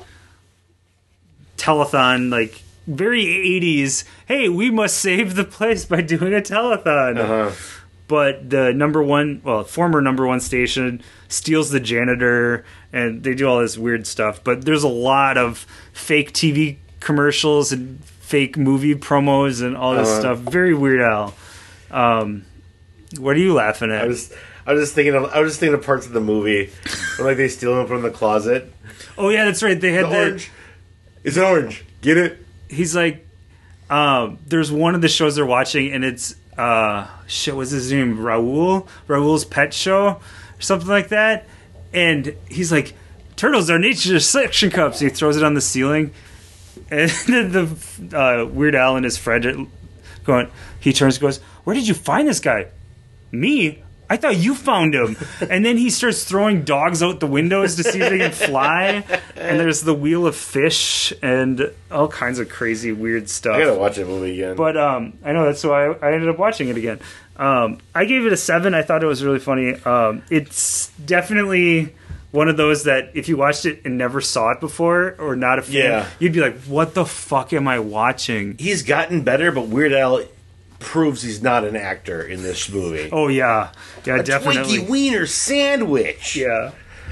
telethon, like very eighties. Hey, we must save the place by doing a telethon. Uh-huh. But the number one, well, former number one station steals the janitor, and they do all this weird stuff. But there's a lot of fake T V commercials and fake movie promos and all this uh, stuff. Very Weird Al. Um, what are you laughing at? I was, I was just thinking of, I was just thinking of parts of the movie when like they steal him from the closet. Oh yeah, that's right. They had the the orange. It's an orange. Get it? He's like, um, there's one of the shows they're watching, and it's. Uh, shit, what's his name? Raul? Raul's Pet Show? Or something like that. And he's like, turtles are nature's suction cups. And he throws it on the ceiling. And then the uh, Weird Al and his friend are going, he turns and goes, where did you find this guy? Me? I thought you found him. And then he starts throwing dogs out the windows to see if they can fly. And there's the Wheel of Fish and all kinds of crazy, weird stuff. I gotta watch that movie again. But um, I know, that's why I, I ended up watching it again. Um, I gave it a seven. I thought it was really funny. Um, it's definitely one of those that if you watched it and never saw it before or not a fan, yeah. you'd be like, what the fuck am I watching? He's gotten better, but Weird Al proves he's not an actor in this movie. Oh yeah, yeah, a definitely. Twinkie Wiener sandwich. Yeah.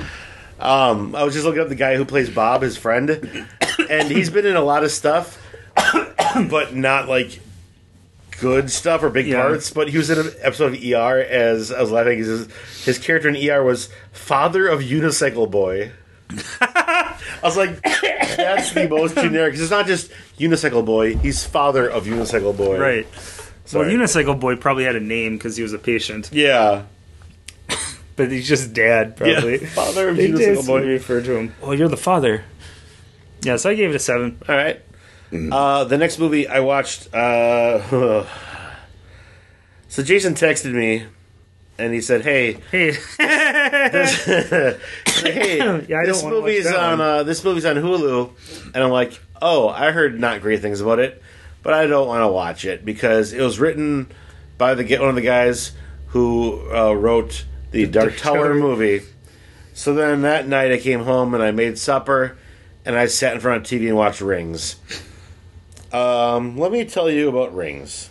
Um, I was just looking up the guy who plays Bob, his friend, and he's been in a lot of stuff, but not like good stuff or big yeah. parts. But he was in an episode of E R as I was laughing. His, his character in E R was father of Unicycle Boy. I was like, that's the most generic. Because it's not just Unicycle Boy; he's father of Unicycle Boy. Right. Sorry. Well, Unicycle Boy probably had a name because he was a patient. Yeah. But he's just dad, probably. Yeah, father of Unicycle Boy. Refer to him. Oh, you're the father. Yeah, so I gave it a seven. All right. Mm-hmm. Uh, the next movie I watched. Uh, so Jason texted me, and he said, "Hey, hey, this, hey, yeah, I this don't movie's on. Uh, this movie's on Hulu," and I'm like, "Oh, I heard not great things about it." But I don't want to watch it because it was written by the one of the guys who uh, wrote the Dark Tower movie. So then that night I came home and I made supper and I sat in front of T V and watched Rings. Um, let me tell you about Rings.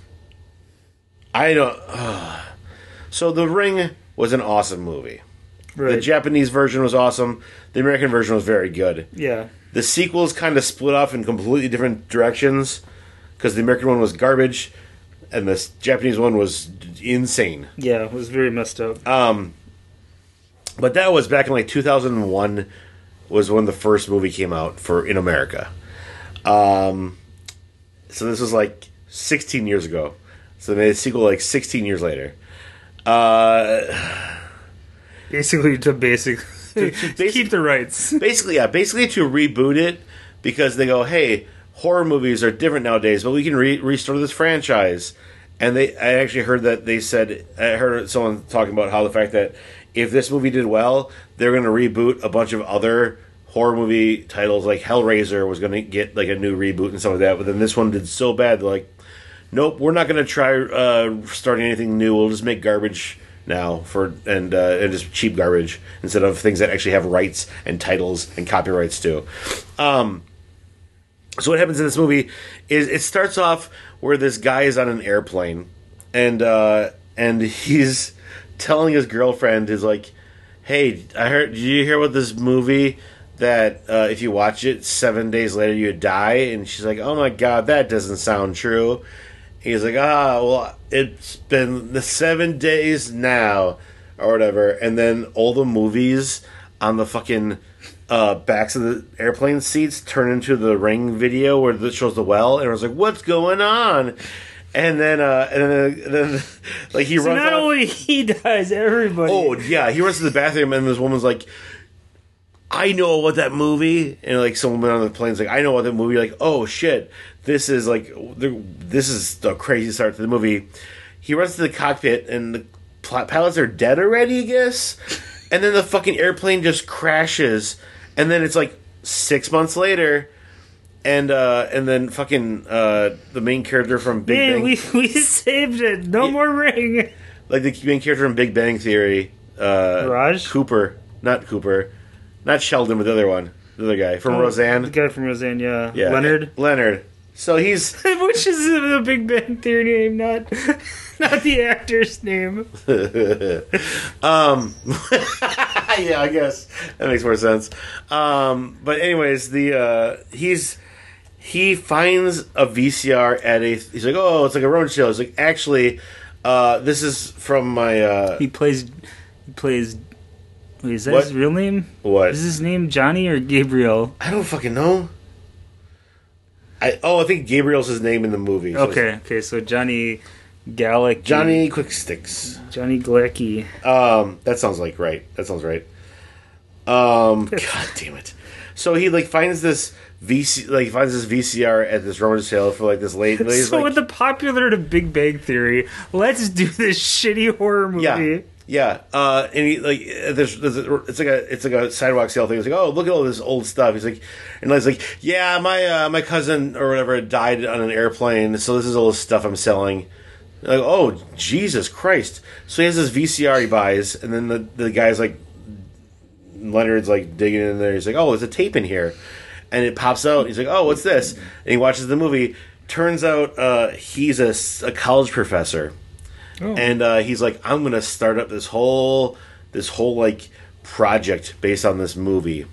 I don't. Uh, so The Ring was an awesome movie. Right. The Japanese version was awesome. The American version was very good. Yeah. The sequels kind of split off in completely different directions. Because the American one was garbage, and the Japanese one was insane. Yeah, it was very messed up. Um, but that was back in like two thousand one, was when the first movie came out for in America. Um, so this was like sixteen years ago. So they made a sequel like sixteen years later. Uh, basically to basic, to, to keep the rights. Basically, yeah. Basically to reboot it because they go, hey, horror movies are different nowadays, but we can re- restore this franchise. And they, I actually heard that they said, I heard someone talking about how the fact that if this movie did well, they're going to reboot a bunch of other horror movie titles, like Hellraiser was going to get like a new reboot and stuff like that. But then this one did so bad, they're like, nope, we're not going to try uh, starting anything new. We'll just make garbage now for and uh, and just cheap garbage instead of things that actually have rights and titles and copyrights too. Um, so what happens in this movie is it starts off where this guy is on an airplane and uh, and he's telling his girlfriend is like, "Hey, I heard. Did you hear about this movie that uh, if you watch it, seven days later you die?" And she's like, "Oh my god, that doesn't sound true." He's like, "Ah, well, it's been the seven days now, or whatever." And then all the movies on the fucking uh, backs of the airplane seats turn into the Ring video where it shows the well, and I was like, "What's going on?" And then, uh, and then, and then like he so runs. Not off. only he dies, everybody. Oh yeah, he runs to the bathroom, and this woman's like, "I know what that movie," and like someone on the plane's like, "I know what that movie." Like, oh shit, this is like, this is the crazy start to the movie. He runs to the cockpit, and the pilots are dead already, I guess. And then the fucking airplane just crashes, and then it's like six months later. And uh, and then fucking uh, the main character from Big Man, Bang, we we saved it. No Yeah. more Ring. like the main character from Big Bang Theory, uh, Raj? Cooper, not Cooper, not Sheldon, but the other one, the other guy from Oh, Roseanne, The guy from Roseanne, yeah. yeah, Leonard. Leonard. So he's Which is the Big Bang Theory name, not not the actor's name. um, yeah, I guess that makes more sense. Um, but anyways, the uh, he's. He finds a V C R at a... He's like, oh, it's like a road show. He's like, actually, uh, this is from my... Uh, He plays. He plays. Wait, is that What? his real name? what? Is his name Johnny or Gabriel? I don't fucking know. I Oh, I think Gabriel's his name in the movie. So Okay, okay, so Johnny Galecki. Johnny Quicksticks. Johnny Galecki. Um, that sounds like right. That sounds right. Um, God damn it. So he, like, finds this... V C like finds this V C R at this rummage sale for like this late. He's So like, with the popular to Big Bang Theory, let's do this shitty horror movie. yeah, yeah. Uh, and he like there's, there's a, it's like a it's like a sidewalk sale thing. He's like, oh, look at all this old stuff. He's like, and he's like, yeah, my uh, my cousin or whatever died on an airplane, so this is all the stuff I'm selling. Like, oh, Jesus Christ! So he has this V C R he buys, and then the the guy's like, Leonard's like digging in there. He's like, oh, there's a tape in here. And it pops out. He's like, "Oh, what's this?" And he watches the movie. Turns out uh, he's a, a college professor, oh. and uh, he's like, "I'm going to start up this whole this whole like project based on this movie."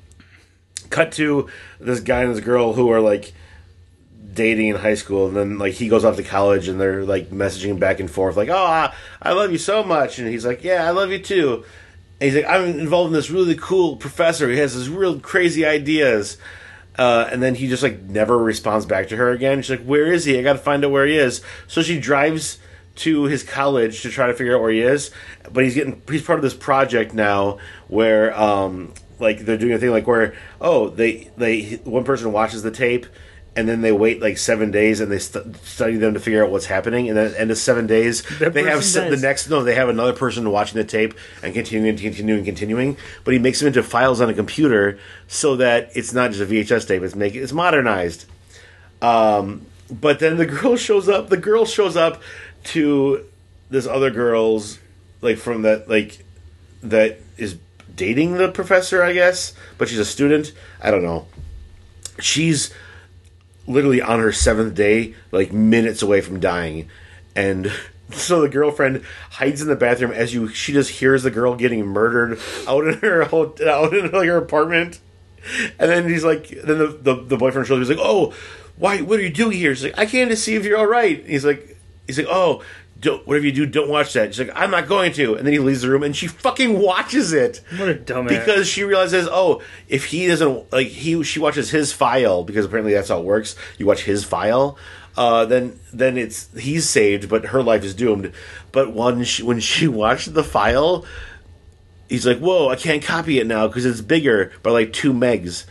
Cut to this guy and this girl who are like dating in high school, and then like he goes off to college, and they're like messaging back and forth, like, "Oh, I, I love you so much," and he's like, "Yeah, I love you too." And he's like, I'm involved in this really cool professor. He has this real crazy ideas. Uh, and then he just, like, never responds back to her again. She's like, where is he? I got to find out where he is. So she drives to his college to try to figure out where he is. But he's getting, he's part of this project now where, um, like, they're doing a thing like where, oh, they, they, one person watches the tape, and then they wait like seven days and they st- study them to figure out what's happening. And then at the end of seven days, That they have person se- the dies. next no, they have another person watching the tape and continuing and continuing and continuing. But he makes them into files on a computer so that it's not just a V H S tape; it's make it's modernized. Um, but then the girl shows up. The girl shows up to this other girl's like from that like that is dating the professor, I guess. But she's a student. I don't know. She's literally on her seventh day, like minutes away from dying, and so the girlfriend hides in the bathroom as you she just hears the girl getting murdered out in her hotel, out in like her apartment, and then he's like, then the the, the boyfriend shows up, he's like, oh, why? What are you doing here? She's like, I came to see if you're all right. He's like, he's like, oh, don't, whatever you do, don't watch that. She's like, I'm not going to. And then he leaves the room, and she fucking watches it. What a dumbass. Because she realizes, oh, if he doesn't, like, he, she watches his file, because apparently that's how it works. You watch his file, uh, then, then it's, he's saved, but her life is doomed. But when she, when she watched the file, he's like, whoa, I can't copy it now, because it's bigger by like two megs.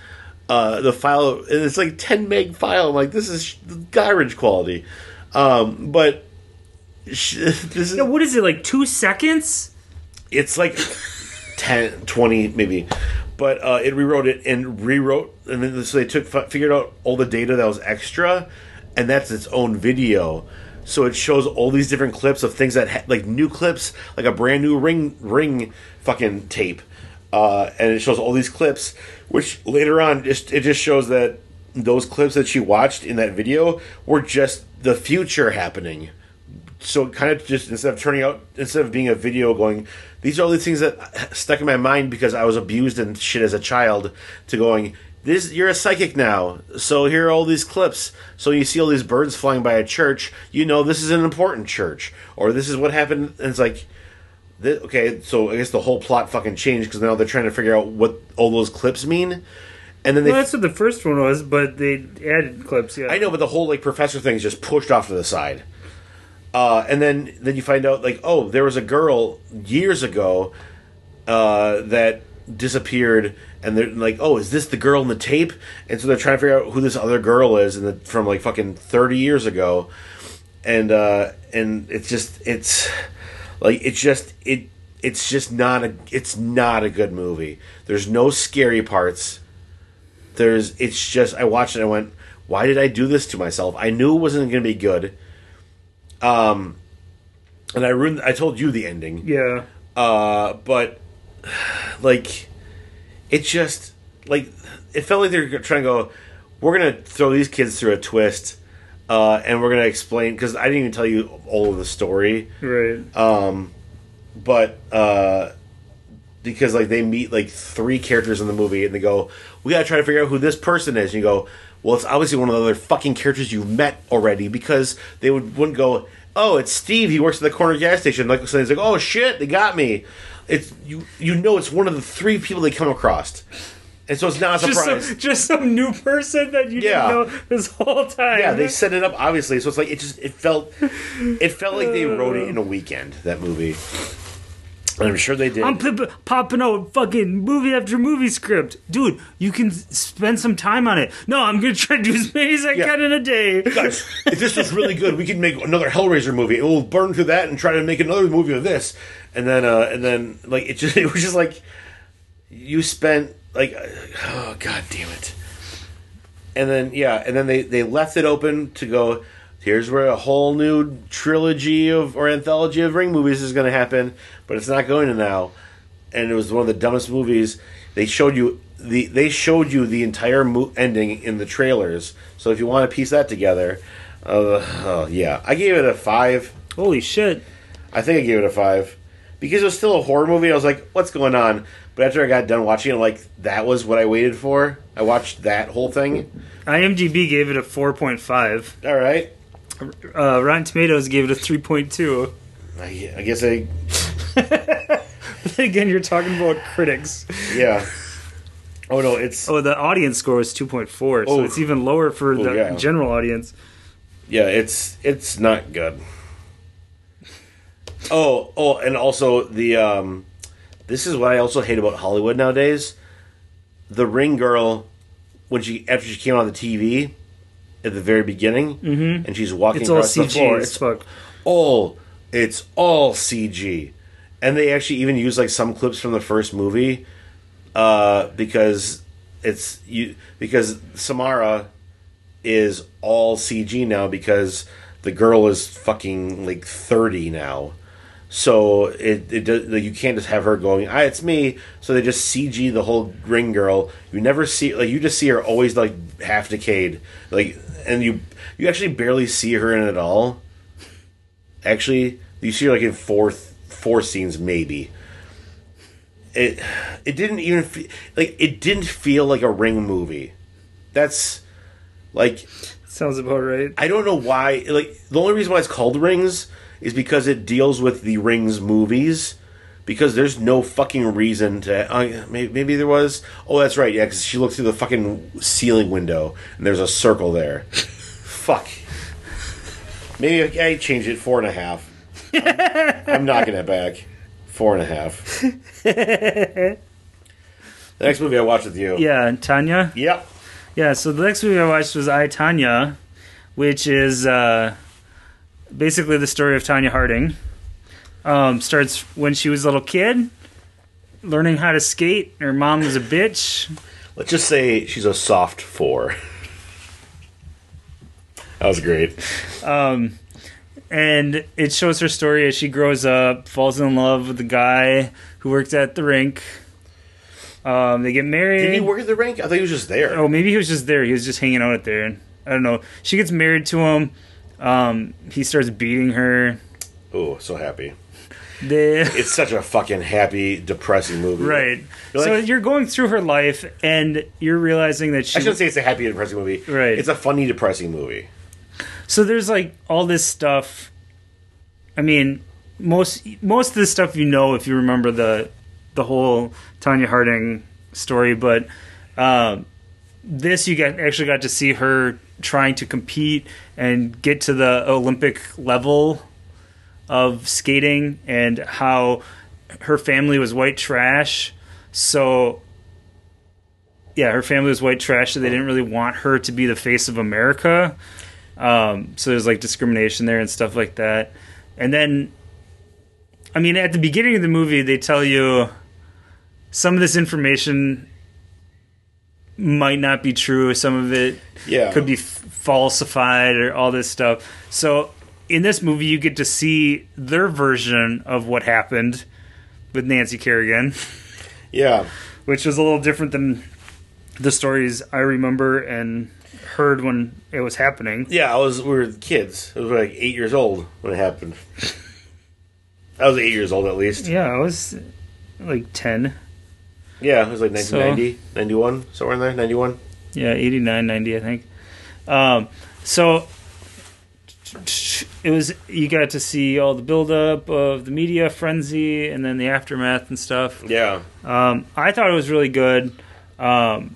uh, the file, and it's like ten meg file. I'm like, this is garbage quality. Um, but sh- this is, Yeah, what is it, like two seconds? it's like ten, twenty maybe. But uh, it rewrote it and rewrote, and then so they took figured out all the data that was extra, and that's its own video. So it shows all these different clips of things that ha- like new clips, like a brand new ring ring fucking tape, uh, and it shows all these clips, which later on just it just shows that those clips that she watched in that video were just the future happening. So it kind of just, instead of turning out, instead of being a video going, these are all these things that stuck in my mind because I was abused and shit as a child, to going, this, you're a psychic now, so here are all these clips. So you see all these birds flying by a church, you know this is an important church, or this is what happened, and it's like, this, okay, so I guess the whole plot fucking changed because now they're trying to figure out what all those clips mean. And then they, well, that's what the first one was, but they added clips, yeah. I know, but the whole like professor thing is just pushed off to the side. Uh, and then, then you find out, like, oh, there was a girl years ago uh, that disappeared, and they're like, oh, is this the girl in the tape? And so they're trying to figure out who this other girl is, and the, from like fucking thirty years ago, and uh, and it's just it's like it's just it it's just not a it's not a good movie. There's no scary parts. There's it's just I watched it and I went, why did I do this to myself? I knew it wasn't going to be good. Um, and I ruined. I told you the ending. Yeah. Uh, but like, it just like it felt like they were trying to go. We're gonna throw these kids through a twist, uh, and we're gonna explain because I didn't even tell you all of the story. Right. Um, but uh, because like they meet like three characters in the movie, and they go, we gotta try to figure out who this person is. And you go, well, it's obviously one of the other fucking characters you've met already, because they would, wouldn't go, oh, it's Steve, he works at the corner gas station. Like, so he's like, oh, shit, they got me. It's you you know it's one of the three people they come across. And so it's not a just surprise. Some, just some new person that you Yeah. didn't know this whole time. Yeah, they set it up, obviously. So it's like, it just, it felt, it felt like they wrote it in a weekend, that movie. And I'm sure they did. I'm p- popping out fucking movie after movie script. Dude, you can spend some time on it. No, I'm going to try to do as many as I Yeah. can in a day. Guys, if this was really good, we could make another Hellraiser movie. It will burn through that and try to make another movie of this. And then, uh, and then, like, it just, it was just like, you spent, like, oh, god damn it. And then, yeah, and then they, they left it open to go, here's where a whole new trilogy of, or anthology of Ring movies is going to happen, but it's not going to now. And it was one of the dumbest movies. They showed you the, they showed you the entire mo- ending in the trailers. So if you want to piece that together, uh, oh, yeah. I gave it a five. Holy shit. I think I gave it a five. Because it was still a horror movie, I was like, what's going on? But after I got done watching it, like, that was what I waited for. I watched that whole thing. IMDb gave it a four point five. All right. Uh, Rotten Tomatoes gave it a three point two. I, I guess I... Again, you're talking about critics. Yeah. Oh, no, it's... Oh, the audience score was two point four, so Oh. it's even lower for Oh, the yeah. general audience. Yeah, it's it's not good. Oh, oh, and also the... um this is what I also hate about Hollywood nowadays. The Ring girl, when she after she came on the T V at the very beginning, mm-hmm. and she's walking It's all across C the G floor, as fuck. all it's all C G, and they actually even use like some clips from the first movie, uh, because it's you because Samara is all C G now because the girl is fucking like thirty now. So it it does, like, you can't just have her going, ah, it's me. So they just C G the whole Ring girl. You never see like you just see her always like half decayed, like, and you you actually barely see her in it at all. Actually, you see her like in four four scenes maybe. It it didn't even fe- like it didn't feel like a Ring movie. That's like Sounds about right. I don't know why. Like the only reason why it's called Rings is because it deals with the Rings movies. Because there's no fucking reason to. Uh, maybe, maybe there was. Oh, that's right. Yeah, because she looked through the fucking ceiling window and there's a circle there. Fuck. Maybe I change it four and a half. I'm, I'm knocking it back. Four and a half. The next movie I watched with you. Yeah, and Tanya? Yep. Yeah, so the next movie I watched was I, Tanya, which is uh, basically the story of Tanya Harding. Um, starts when she was a little kid, learning how to skate. Her mom was a bitch. Let's just say she's a soft four. That was great. Um, and it shows her story as she grows up, falls in love with the guy who works at the rink. Um, they get married. Did he work at the rink? I thought he was just there. Oh, maybe he was just there. He was just hanging out there. I don't know. She gets married to him. Um, he starts beating her. Oh, so happy. They, It's such a fucking happy, depressing movie. right. You're So like- you're going through her life, and you're realizing that she... I shouldn't say it's a happy, depressing movie. Right. It's a funny, depressing movie. So there's like all this stuff. I mean, most most of the stuff you know if you remember the the whole Tanya Harding story, but um, this you got actually got to see her trying to compete and get to the Olympic level of skating, and how her family was white trash. So yeah, her family was white trash, so they didn't really want her to be the face of America. Um, so there's like discrimination there and stuff like that. And then, I mean, at the beginning of the movie, they tell you some of this information might not be true. Some of it Yeah. could be f- falsified or all this stuff. So in this movie, you get to see their version of what happened with Nancy Kerrigan, Yeah. which was a little different than the stories I remember and heard when it was happening. Yeah, I was. We were kids. I was like eight years old when it happened. I was eight years old at least. Yeah, I was like ten. Yeah, it was like nineteen ninety, So- ninety-one, somewhere in there, ninety-one. Yeah, eighty-nine, ninety, I think. Um, so it was, you got to see all the buildup of the media frenzy and then the aftermath and stuff. Yeah. Um, I thought it was really good. Um,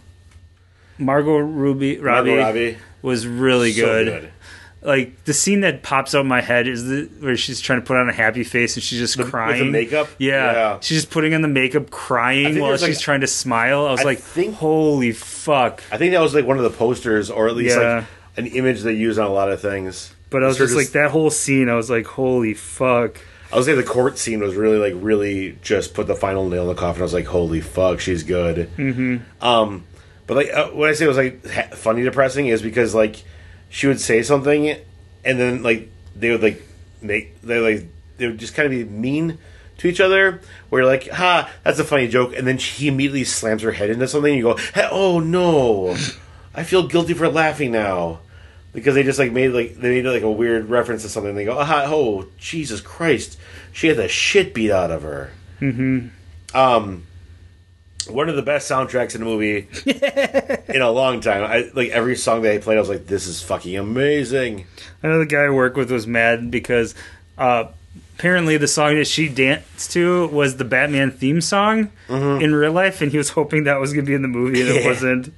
Margot Ruby, Robbie, Margot Robbie. was really So good. good. Like the scene that pops out in my head is the where she's trying to put on a happy face and she's just The- with the crying. makeup? Yeah. Yeah. She's just putting on the makeup, crying think while there's, she's like- trying to smile. I was I like, think- holy fuck. I think that was like one of the posters, or at least Yeah. like an image they use on a lot of things. But I was It's her just, like, that whole scene, I was like, holy fuck. I was saying the court scene was really like really just put the final nail in the coffin. I was like, holy fuck, she's good. Mm-hmm. Um, but like uh, when I say it was like ha- funny depressing is because like she would say something and then like they would like make they like they would just kind of be mean to each other. Where you're like, ha, that's a funny joke, and then she immediately slams her head into something. And you go, hey, oh no, I feel guilty for laughing now. Because they just like made like they made like a weird reference to something. And they go, ah, oh Jesus Christ, she had the shit beat out of her. Mm-hmm. Um, one of the best soundtracks in a movie in a long time. I like every song they played. I was like, this is fucking amazing. I know the guy I work with was mad because uh, apparently the song that she danced to was the Batman theme song in real life, and he was hoping that was going to be in the movie, and it Yeah. wasn't.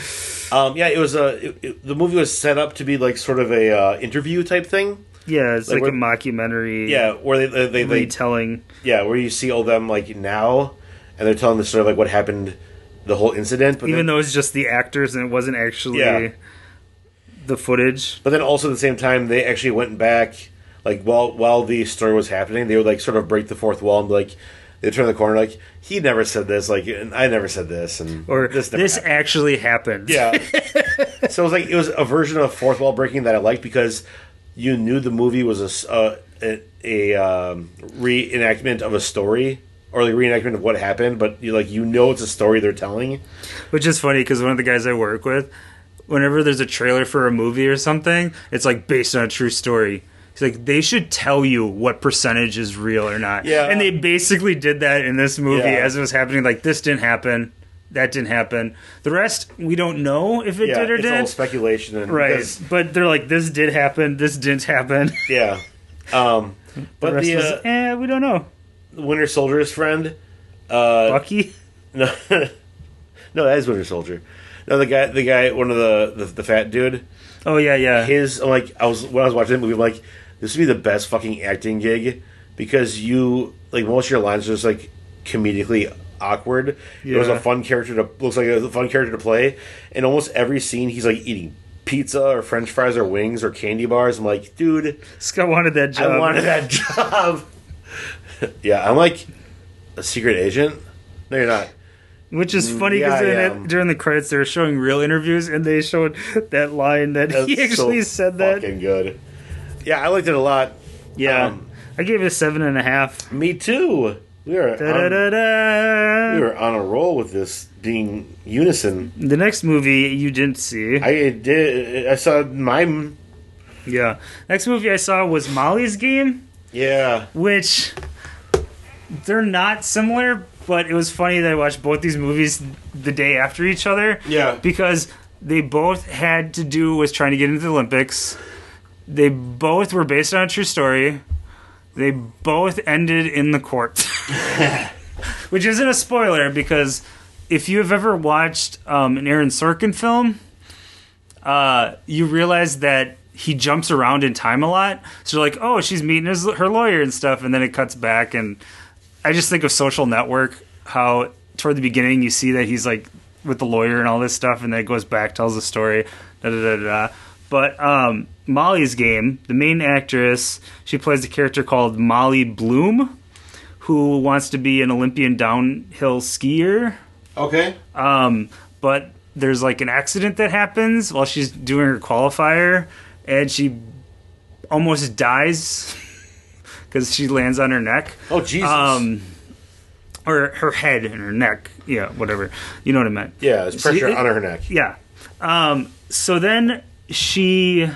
Um, yeah, it was a it, it- the movie was set up to be like sort of a uh, interview type thing. Yeah, it's Like like, a where- mockumentary. Yeah, where they they, they, they retelling. yeah where you see all them like now, and they're telling the story of like what happened, the whole incident. But Even then, though it's just the actors and it wasn't actually Yeah. the footage. But then also at the same time, they actually went back, like while while the story was happening, they would like sort of break the fourth wall and be like, they turn the corner like, he never said this, like, and I never said this, and Or this this, never happened. actually happened. Yeah. So it was like it was a version of fourth wall breaking that I liked because you knew the movie was a s- uh, a, a um, reenactment of a story or like reenactment of what happened, but you like you know it's a story they're telling. Which is funny because one of the guys I work with, whenever there's a trailer for a movie or something, it's like based on a true story. He's like, they should tell you what percentage is real or not. Yeah. And they basically did that in this movie Yeah. as it was happening. Like, this didn't happen. That didn't happen. The rest, we don't know if it Yeah, did or it's all didn't. speculation and Right. because- But they're like, this did happen. This didn't happen. yeah. Um, The but rest the, was, uh, eh, we don't know. Winter Soldier's friend. Uh, Bucky? no, no, that is Winter Soldier. No, the guy, the guy, one of the the, the fat dude. Oh, yeah, yeah. His, I'm like, I was when I was watching the movie, I'm like, this would be the best fucking acting gig because you like most of your lines are just like comedically awkward. Yeah. It was a fun character to looks like it was a fun character to play. In almost every scene, he's like eating pizza or French fries or wings or candy bars. I'm like, dude, this guy wanted that job. I wanted that job. Yeah, I'm like a secret agent. No, you're not. Which is funny because yeah, during the credits they were showing real interviews and they showed that line that That's he actually so said that. Fucking good. Yeah, I liked it a lot. Yeah, um, I gave it a seven and a half. Me too. We were on, we were on a roll with this being unison. The next movie you didn't see. I did. I saw Mime. Yeah. Next movie I saw was Molly's Game. Yeah. Which they're not similar. But it was funny that I watched both these movies the day after each other. Yeah. Because they both had to do with trying to get into the Olympics. They both were based on a true story. They both ended in the court. Which isn't a spoiler because if you have ever watched um, an Aaron Sorkin film, uh, you realize that he jumps around in time a lot. So you're like, oh, she's meeting his, her lawyer and stuff. And then it cuts back and... I just think of Social Network, how toward the beginning you see that he's like with the lawyer and all this stuff, and then it goes back, tells the story, da da da da. But um, Molly's Game, the main actress, she plays a character called Molly Bloom, who wants to be an Olympian downhill skier. Okay. Um, but there's like an accident that happens while she's doing her qualifier, and she almost dies. Because she lands on her neck. Oh, Jesus. Um, or her head and her neck. Yeah, whatever. You know what I meant. Yeah, there's pressure so, on her neck. Yeah. Um, so then she...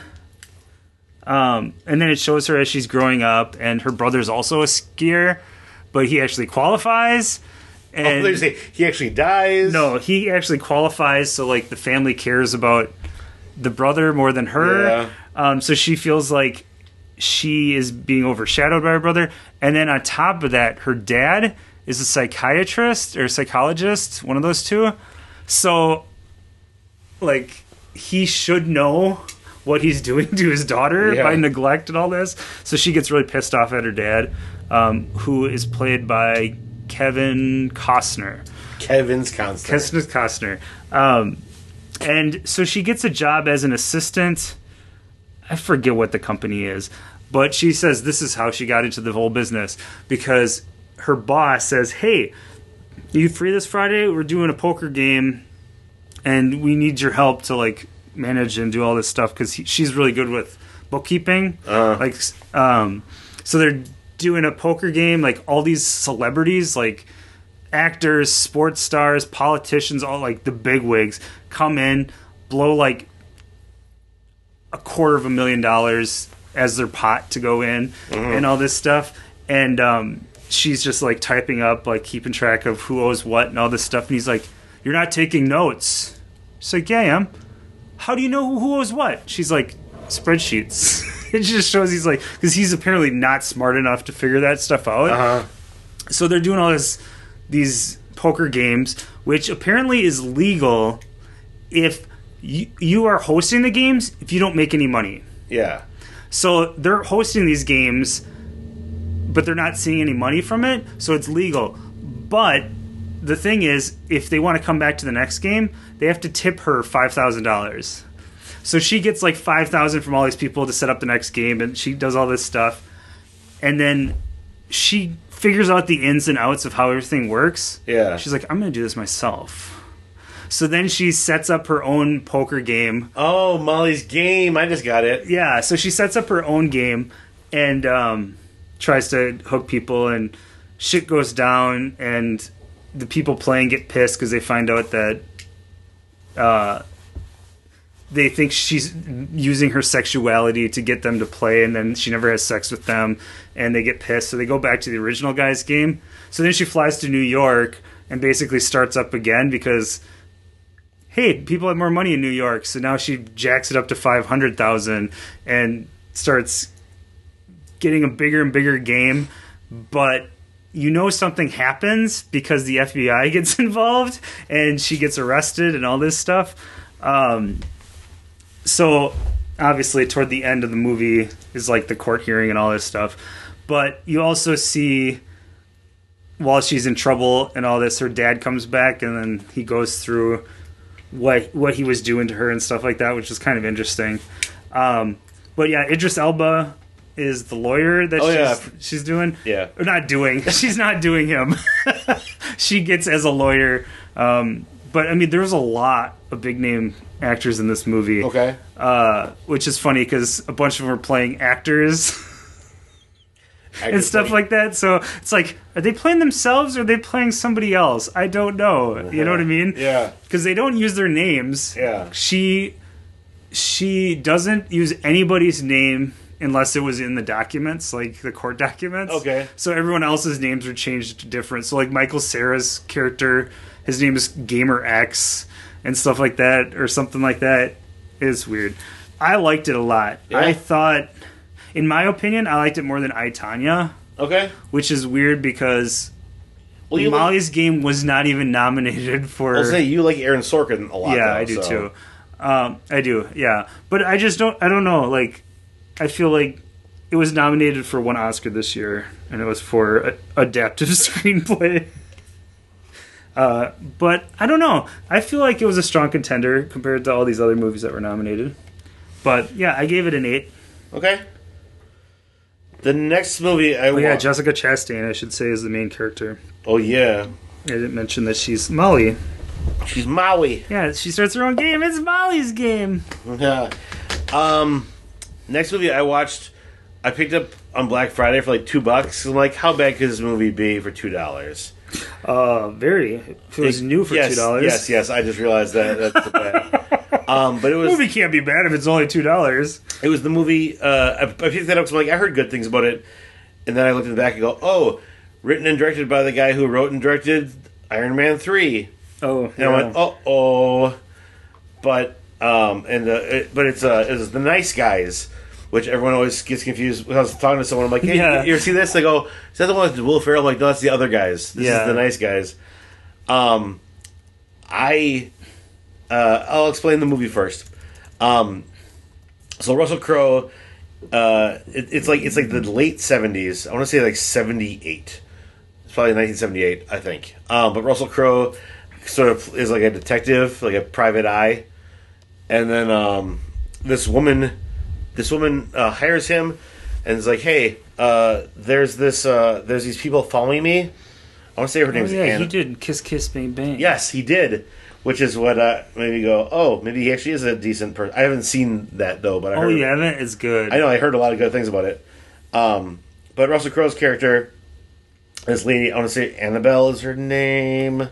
Um, and then it shows her as she's growing up, and her brother's also a skier, but he actually qualifies. And oh, they say he actually dies? No, he actually qualifies, so like the family cares about the brother more than her. Yeah. Um, so she feels like she is being overshadowed by her brother. And then on top of that, her dad is a psychiatrist or psychologist, one of those two. So, like, he should know what he's doing to his daughter yeah. by neglect and all this. So she gets really pissed off at her dad, um, who is played by Kevin Costner. Kevin's Costner. Kevin Costner. Um, and so she gets a job as an assistant. I forget what the company is, but she says this is how she got into the whole business because her boss says, hey, you free this Friday? We're doing a poker game and we need your help to like manage and do all this stuff because she's really good with bookkeeping. Uh. Like, um, so they're doing a poker game, like all these celebrities, like actors, sports stars, politicians, all like the big wigs come in, blow like a quarter of a million dollars as their pot to go in mm-hmm. and all this stuff. And um, she's just like typing up, like keeping track of who owes what and all this stuff. And he's like, you're not taking notes. She's like, yeah, I am. How do you know who owes what? She's like, spreadsheets. It just shows he's like, because he's apparently not smart enough to figure that stuff out. Uh-huh. So they're doing all this, these poker games, which apparently is legal if You, you are hosting the games if you don't make any money. Yeah. So they're hosting these games, but they're not seeing any money from it, so it's legal. But the thing is, if they want to come back to the next game, they have to tip her five thousand dollars. So she gets like five thousand dollars from all these people to set up the next game, and she does all this stuff. And then she figures out the ins and outs of how everything works. Yeah. She's like, I'm going to do this myself. So then she sets up her own poker game. Oh, Molly's Game. I just got it. Yeah, so she sets up her own game and um, tries to hook people, and shit goes down, and the people playing get pissed because they find out that uh, they think she's using her sexuality to get them to play, and then she never has sex with them, and they get pissed. So they go back to the original guy's game. So then she flies to New York and basically starts up again because... hey, people have more money in New York, so now she jacks it up to five hundred thousand and starts getting a bigger and bigger game. But you know something happens because the F B I gets involved and she gets arrested and all this stuff. Um, so obviously toward the end of the movie is like the court hearing and all this stuff. But you also see while she's in trouble and all this, her dad comes back and then he goes through what what he was doing to her and stuff like that, which is kind of interesting. Um, but yeah, Idris Elba is the lawyer that oh, she's, yeah. she's doing. Yeah. Or not doing. She's not doing him. She gets as a lawyer. Um, but, I mean, there's a lot of big-name actors in this movie. Okay. Uh, which is funny because a bunch of them are playing actors and stuff like that. So it's like, are they playing themselves or are they playing somebody else? I don't know. Uh-huh. You know what I mean? Yeah. Because they don't use their names. Yeah. She she doesn't use anybody's name unless it was in the documents, like the court documents. Okay. So everyone else's names are changed to different. So like Michael Cera's character, his name is Gamer X and stuff like that, or something like that. It's weird. I liked it a lot. Yeah. I thought, in my opinion, I liked it more than I, Tonya. Okay. Which is weird because well, you Molly's like, Game was not even nominated for... I'll say you like Aaron Sorkin a lot. Yeah, though, I do so. too. Um, I do, yeah. But I just don't, I don't know, like, I feel like it was nominated for one Oscar this year, and it was for a, adaptive screenplay. Uh, but I don't know. I feel like it was a strong contender compared to all these other movies that were nominated. But yeah, I gave it an eight. Okay. The next movie I oh, yeah, watched. Jessica Chastain, I should say, is the main character. Oh yeah. I didn't mention that she's Molly. She's Maui. Yeah, she starts her own game. It's Molly's Game. Yeah. Um, next movie I watched, I picked up on Black Friday for like two bucks. I'm like, how bad could this movie be for two dollars? Uh, very. If it was it, new for yes, two dollars. Yes, yes. I just realized that that's bad. um, but it was the movie can't be bad if it's only two dollars. It was the movie. Uh, I, I picked that up because I'm like, I heard good things about it, and then I looked in the back and go, oh, written and directed by the guy who wrote and directed Iron Man three. Oh, and yeah. I went, oh, oh, but um, and uh, it, but it's uh, it's the Nice Guys, which everyone always gets confused. When I was talking to someone, I'm like, hey, Yeah. you ever see this? They go, is that the one with Will Ferrell? I'm like, no, that's the other guys. This Yeah. is the Nice Guys. Um, I uh, I'll explain the movie first. Um, so Russell Crowe, uh, it, it's like it's like the late seventies. I want to say like seventy-eight. It's probably nineteen seventy-eight, I think. Um, but Russell Crowe sort of is like a detective, like a private eye, and then um, this woman, this woman uh, hires him, and is like, "Hey, uh, there's this, uh, there's these people following me." I want to say her Oh, name's yeah, Anna. he did Kiss Kiss Bang Bang. Yes, he did, which is what uh, made me go, "Oh, maybe he actually is a decent person." I haven't seen that though, but I Oh, heard, you haven't? It's good. I know I heard a lot of good things about it. Um, but Russell Crowe's character, this lady, I want to say Annabelle is her name.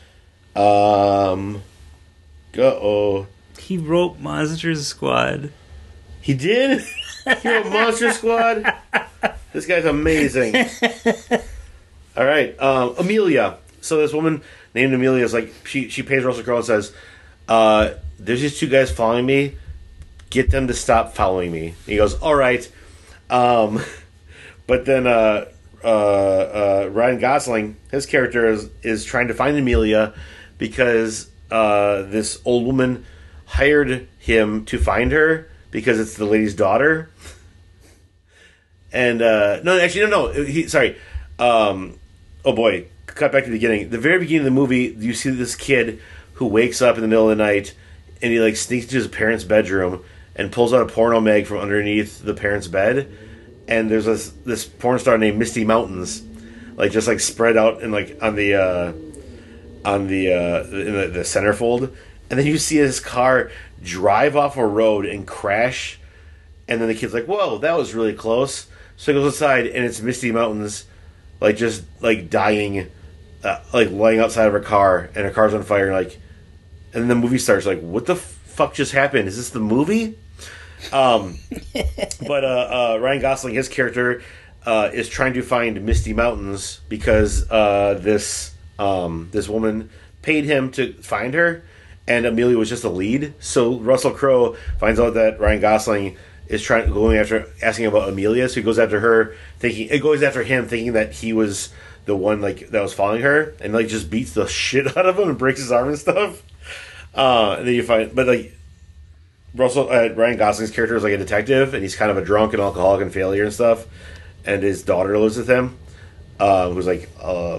Um, uh-oh. He wrote Monsters Squad. He did? He wrote Monster Squad? This guy's amazing. All right, um, Amelia. So this woman named Amelia is like, she, she pays Russell Crowe and says, uh, there's these two guys following me. Get them to stop following me. He goes, all right. Um, but then uh, uh, uh, Ryan Gosling, his character is, is trying to find Amelia because uh, this old woman hired him to find her because it's the lady's daughter. And uh, no, actually, no, no. He, sorry. Um, oh boy, cut back to the beginning. The very beginning of the movie, you see this kid who wakes up in the middle of the night and he like sneaks into his parents' bedroom and pulls out a porno mag from underneath the parents' bed. And there's this this porn star named Misty Mountains, like just like spread out and like on the uh, on the uh, in the, the centerfold. And then you see his car drive off a road and crash. And then the kid's like, "Whoa, that was really close." So he goes outside, and it's Misty Mountains, like just like dying, uh, like laying outside of her car, and her car's on fire. And like, and then the movie starts. Like, what the fuck just happened? Is this the movie? Um, but uh, uh, Ryan Gosling, his character, uh, is trying to find Misty Mountains because uh, this um, this woman paid him to find her, and Amelia was just a lead. So Russell Crowe finds out that Ryan Gosling is trying going after asking about Amelia, so he goes after her, thinking it goes after him, thinking that he was the one like that was following her, and like just beats the shit out of him and breaks his arm and stuff. Uh, and then you find, but like Russell uh, Ryan Gosling's character is like a detective, and he's kind of a drunk and alcoholic and failure and stuff. And his daughter lives with him, uh, who's like uh,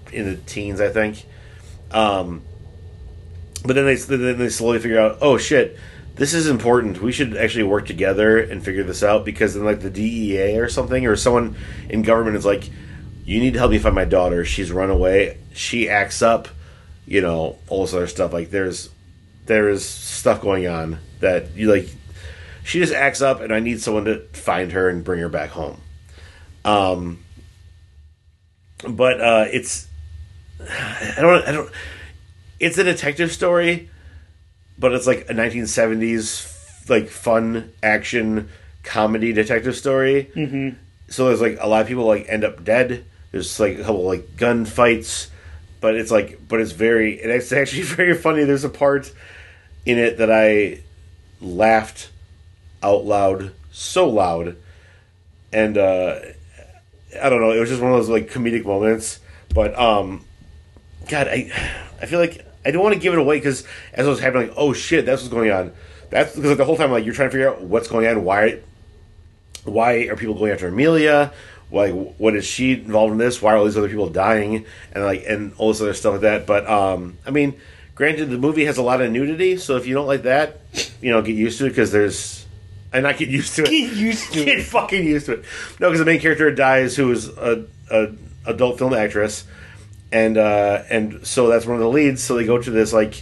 in the teens, I think. Um, but then they then they slowly figure out, oh shit, this is important. We should actually work together and figure this out, because then like the D E A or something, or someone in government is like, you need to help me find my daughter. She's run away. She acts up. You know, all this other stuff. Like there's there is stuff going on that you like. She just acts up, and I need someone to find her and bring her back home. Um, but uh, it's I don't I don't. It's a detective story, but it's like a nineteen seventies like fun action comedy detective story. Mm-hmm. So there's like a lot of people like end up dead. There's like a couple like gun fights, but it's like but it's very it's actually very funny. There's a part in it that I laughed out loud, so loud, and uh, I don't know. It was just one of those like comedic moments. But um, God, I I feel like I don't want to give it away, because as it was happening, like, oh shit, that's what's going on. That's because like, the whole time, like, you're trying to figure out what's going on. Why why are people going after Amelia? Why what is she involved in this? Why are all these other people dying? And like and all this other stuff like that. But um, I mean, granted, the movie has a lot of nudity, so if you don't like that, you know, get used to it, because there's and not get used to it. Get used to get it. fucking used to it. No, because the main character dies, who is a, a adult film actress, and uh, and so that's one of the leads. So they go to this like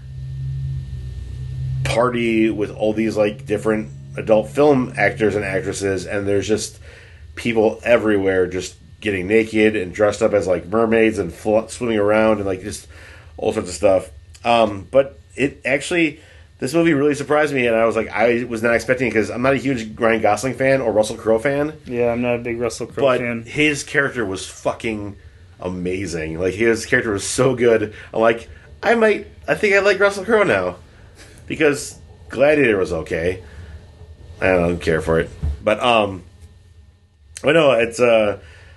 party with all these like different adult film actors and actresses, and there's just people everywhere just getting naked and dressed up as like mermaids and fl- swimming around and like just all sorts of stuff. Um, but it actually, this movie really surprised me, and I was like, I was not expecting it, because I'm not a huge Ryan Gosling fan or Russell Crowe fan. Yeah, I'm not a big Russell Crowe but fan. His character was fucking amazing. Like his character was so good. I'm like, I might, I think I like Russell Crowe now, because Gladiator was okay. I don't care for it, but um, but no, it's uh,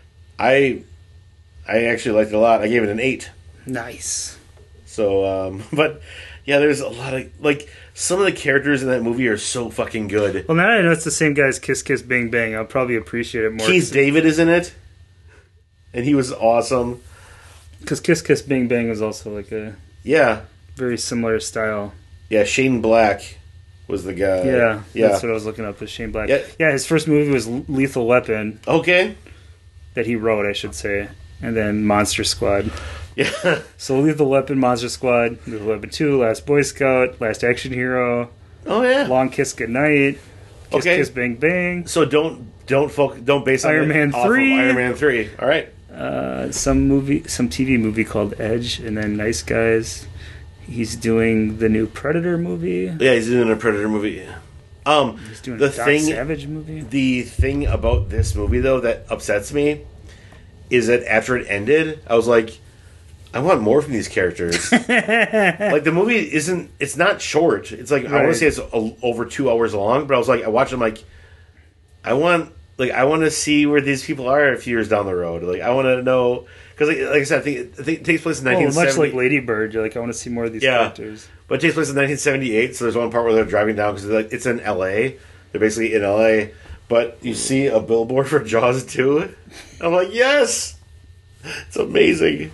I I actually liked it a lot. I gave it an eight. Nice. So um, but yeah, there's a lot of like some of the characters in that movie are so fucking good. Well, now I know it's the same guy as Kiss Kiss Bang Bang. I'll probably appreciate it more. Keith David is in it, and he was awesome. Because Kiss Kiss Bang Bang was also like a Yeah, very similar style. yeah. Shane Black was the guy. Yeah, yeah. that's what I was looking up, was Shane Black. Yeah. yeah, his first movie was Lethal Weapon, Okay. that he wrote, I should say, and then Monster Squad. Yeah. So Lethal Weapon, Monster Squad, Lethal Weapon two, Last Boy Scout, Last Action Hero, Oh yeah. Long Kiss Goodnight, Kiss Okay. Kiss Bang Bang, So don't don't folk don't base on Iron it Man off of three. Iron Man three. All right. uh, some movie, some T V movie called Edge, and then Nice Guys. He's doing the new Predator movie. Yeah, he's doing a Predator movie. Um, He's doing the a Doc thing, Savage movie. the thing about this movie though that upsets me is that after it ended, I was like, I want more from these characters. Like the movie isn't, it's not short. It's like I want Right. to say it's a, over two hours long, but I was like, I watched it, I'm like, I want, like, I want to see where these people are a few years down the road. Like, I want to know. Because, like, like I said, I think, it, I think it takes place in Oh, nineteen seventy. much like Lady Bird, you're like, I want to see more of these Yeah. characters. But it takes place in nineteen seventy-eight, so there's one part where they're driving down, because like, it's in L A. They're basically in L A. But you see a billboard for Jaws two. I'm like, yes! It's amazing.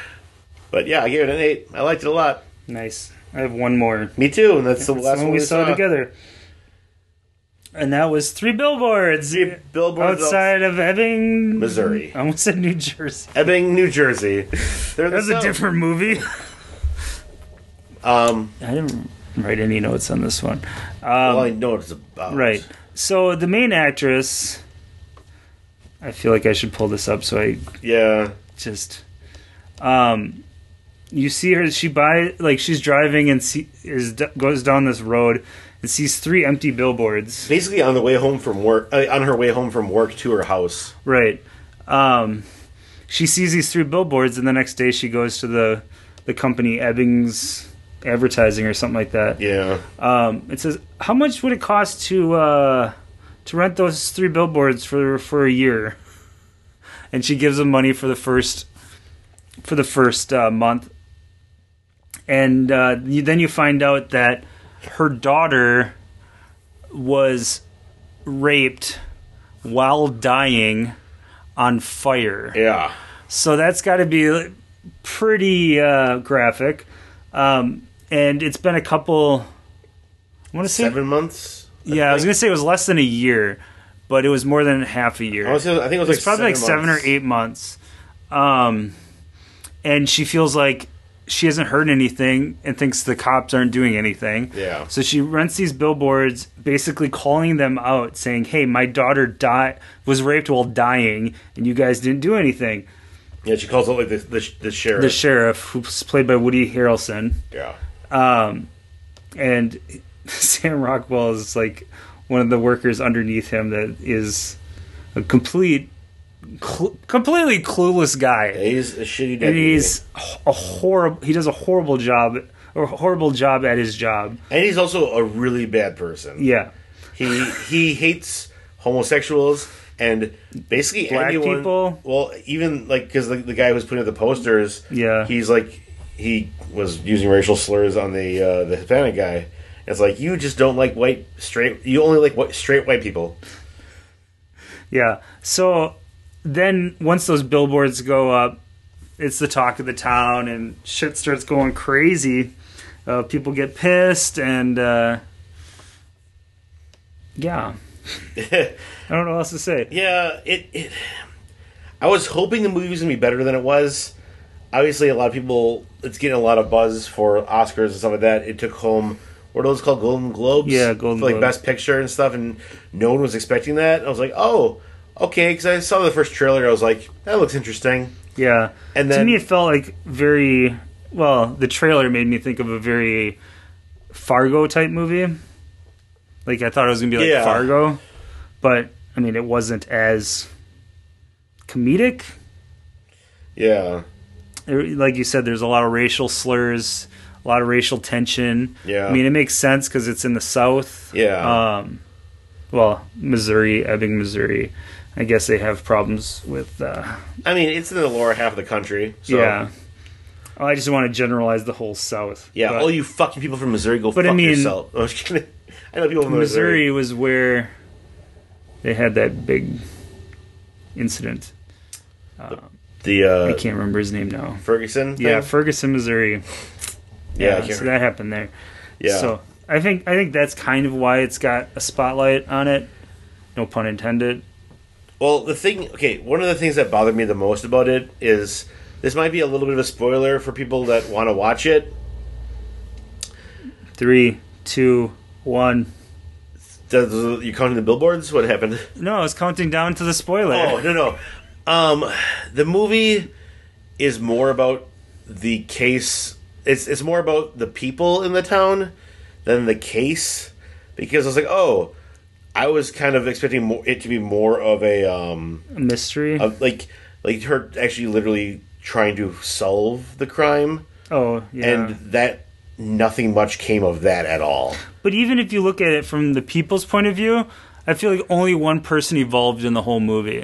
But yeah, I gave it an eight. I liked it a lot. Nice. I have one more. Me too, and that's the That's last the one one we saw together. And that was Three Billboards. Three billboards outside of Ebbing, Missouri. I almost said New Jersey. Ebbing, New Jersey. They're the That's a South. different movie. Um, I didn't write any notes on this one. Um, well, I know what it's about. Right. So the main actress, I feel like I should pull this up so I Yeah. just um you see her, she buy like she's driving and see, is goes down this road and sees three empty billboards. Basically, on the way home from work, uh, on her way home from work to her house. Right. Um she sees these three billboards, and the next day she goes to the the company Ebbings Advertising or something like that. Yeah. Um, it says, how much would it cost to uh, to rent those three billboards for for a year? And she gives them money for the first for the first uh, month, and uh, you, then you find out that her daughter was raped while dying on fire. Yeah. So that's got to be pretty uh, graphic. Um, and it's been a couple... I want to say... Seven months? I yeah, think. I was going to say it was less than a year, but it was more than half a year. I, was, I think it was, it was like probably seven like months. seven or eight months. Um, and she feels like she hasn't heard anything and thinks the cops aren't doing anything. Yeah. So she rents these billboards, basically calling them out, saying, "Hey, my daughter died, was raped while dying, and you guys didn't do anything." Yeah, she calls it like the, the, the sheriff. The sheriff, who's played by Woody Harrelson. Yeah. Um, and Sam Rockwell is like one of the workers underneath him that is a complete... Cl- completely clueless guy. Yeah, he's a shitty deputy. And he's a horrible. He does a horrible job, or horrible job at his job. And he's also a really bad person. Yeah, he he hates homosexuals and basically Black anyone. people. Well, even like because the, the guy who was putting up the posters. Yeah, he's like he was using racial slurs on the uh, the Hispanic guy. It's like you just don't like white straight. You only like white, straight white people. Yeah. So. Then once those billboards go up, it's the talk of the town, and shit starts going crazy. Uh, people get pissed, and uh, yeah, I don't know what else to say. Yeah, it, it. I was hoping the movie was gonna be better than it was. Obviously, a lot of people. It's getting a lot of buzz for Oscars and stuff like that. It took home. What are those called? Golden Globes. Yeah, Golden for like Globes. Best Picture and stuff, and no one was expecting that. I was like, oh. Okay, because I saw the first trailer, I was like, that looks interesting. Yeah. And then, to me, it felt like very... Well, the trailer made me think of a very Fargo-type movie. Like, I thought it was going to be like yeah. Fargo. But, I mean, it wasn't as comedic. Yeah. It, like you said, there's a lot of racial slurs, a lot of racial tension. Yeah. I mean, it makes sense because it's in the South. Yeah. Um, well, Missouri, Ebbing, Missouri. I guess they have problems with... Uh, I mean, it's in the lower half of the country. So. Yeah. Oh, I just want to generalize the whole South. Yeah, but, all you fucking people from Missouri, go but fuck I mean, yourself. I was kidding. I know people from Missouri. Missouri was where they had that big incident. The, the uh, I can't remember his name now. Ferguson thing? Yeah, Ferguson, Missouri. Yeah, Yeah, I can't so that happened there. Yeah. So I think I think that's kind of why it's got a spotlight on it. No pun intended. Well, the thing, okay, one of the things that bothered me the most about it is this might be a little bit of a spoiler for people that want to watch it. Three, two, one. Does, you counting the billboards? What happened? No, I was counting down to the spoiler. Oh, no, no. Um, the movie is more about the case. It's it's more about the people in the town than the case. Because I was like, oh, I was kind of expecting more, it to be more of a um, A mystery. of like like her actually literally trying to solve the crime, oh, yeah. and that nothing much came of that at all. But even if you look at it from the people's point of view, I feel like only one person evolved in the whole movie.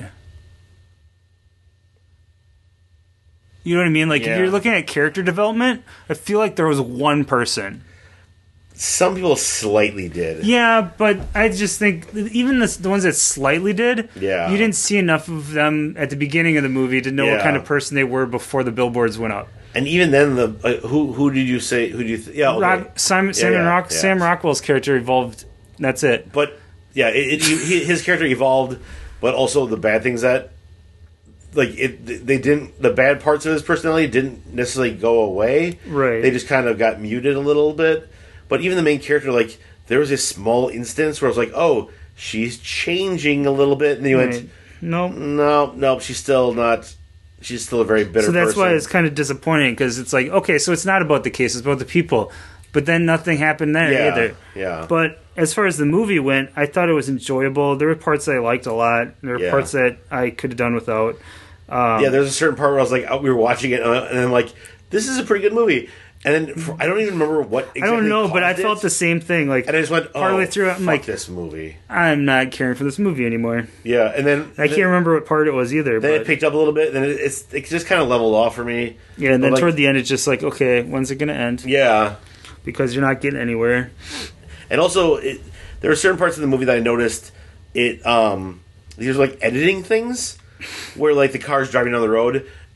You know what I mean? Like, Yeah. if you're looking at character development, I feel like there was one person. Some people slightly did. Yeah, but I just think even the, the ones that slightly did, Yeah. you didn't see enough of them at the beginning of the movie to know what Yeah. kind of person they were before the billboards went up. And even then, the uh, who who did you say? Who do you? Th- yeah, okay. Rock, Simon, Simon yeah, Rock, yeah. Sam Rockwell's character evolved. That's it. But yeah, it, it, he, his character evolved, but also the bad things that like it they didn't the bad parts of his personality didn't necessarily go away. Right. They just kind of got muted a little bit. But even the main character, like there was this small instance where I was like, oh, she's changing a little bit, and then you Right. went, No. no, no, she's still not. She's still a very bitter So that's person. why it's kind of disappointing because it's like, okay, so it's not about the case, it's about the people. But then nothing happened there Yeah, either. yeah. But as far as the movie went, I thought it was enjoyable. There were parts that I liked a lot. There were Yeah. parts that I could have done without. Um, Yeah, there's a certain part where I was like, oh, we were watching it, and I'm like, this is a pretty good movie. And then for, I don't even remember what exactly I don't know, but I caused felt it. the same thing. Like, And I just went, oh, partway through it, I'm fuck like, this movie. I'm not caring for this movie anymore. Yeah, and then I can't remember what part it was either. Then but it picked up a little bit. Then it, it's it just kind of leveled off for me. yeah, and then But, like, toward the end, it's just like, okay, when's it going to end? Yeah, Because you're not getting anywhere. and also it, there were certain parts of the movie that I noticed. It um these are like editing things where like the car's driving down the road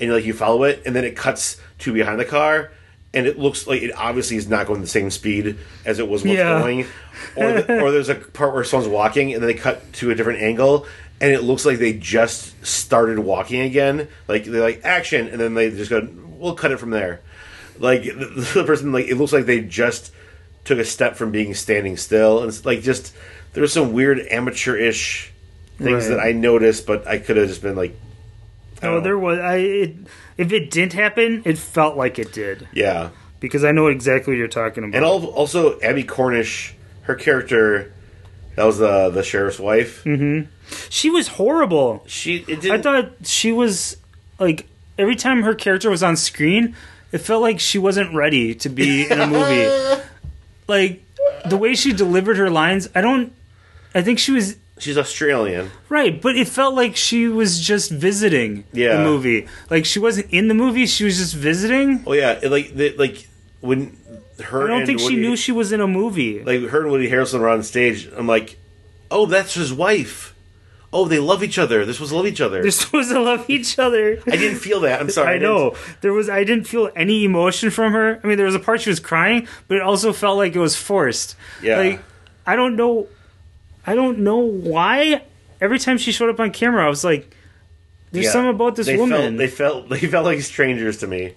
and like you follow it, and then it cuts to behind the car, and it looks like it obviously is not going the same speed as it was once Yeah. going. Or the, or there's a part where someone's walking, and then they cut to a different angle, and it looks like they just started walking again. Like they're like action, and then they just go, "We'll cut it from there." Like the, the person, like it looks like they just took a step from being standing still, and it's like just there's some weird amateur-ish things Right. that I noticed, but I could have just been like, I don't Oh, know. there was. I it, if it didn't happen, it felt like it did yeah. because I know exactly what you're talking about. And al- also, Abby Cornish, her character, that was the the sheriff's wife. Mm-hmm. She was horrible. She, it didn't. I thought she was like every time her character was on screen, it felt like she wasn't ready to be in a movie. Like the way she delivered her lines, I don't. I think she was She's Australian. right, but it felt like she was just visiting Yeah. the movie. Like she wasn't in the movie; she was just visiting. Oh yeah, it, like the, like when her. I don't and think she Woody, knew she was in a movie. Like her and Woody Harrelson were on stage. I'm like, oh, that's his wife. Oh, they love each other. They're supposed to love each other. They're supposed to love each other. I didn't feel that. I'm sorry. I know there was. I didn't feel any emotion from her. I mean, there was a part she was crying, but it also felt like it was forced. Yeah. Like I don't know. I don't know why. Every time she showed up on camera, I was like, "There's Yeah. something about this they woman." Felt, they felt they felt like strangers to me.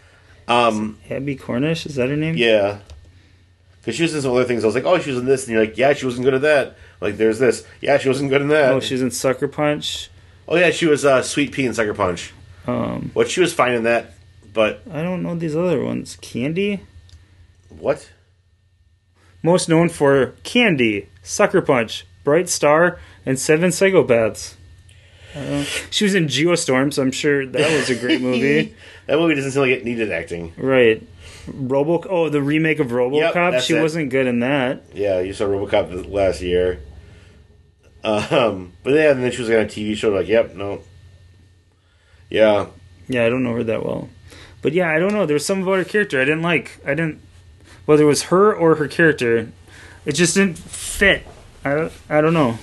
Um. Abby Cornish, is that her name? Yeah. Because she was in some other things. I was like, oh, she was in this, and you're like, yeah, she wasn't good at that. Like, there's this. Yeah, she wasn't good in that. Oh, she's in Sucker Punch. Oh yeah, she was uh, Sweet Pea in Sucker Punch. Um, What she was fine in that, but I don't know these other ones. Candy, what? most known for Candy, Sucker Punch, Bright Star, and Seven Psychopaths. Uh, she was in Geostorm, so I'm sure that was a great movie. That movie doesn't seem like it needed acting. Right. Robo. Oh, the remake of RoboCop. that's She it. wasn't good in that. Yeah, you saw RoboCop th- last year. Um, but yeah, and then she was on a T V show. Like, yep, no. Yeah, Yeah, I don't know her that well, but yeah, I don't know. There was something about her character I didn't like. I didn't. Whether it was her or her character, it just didn't fit. I don't. I don't know.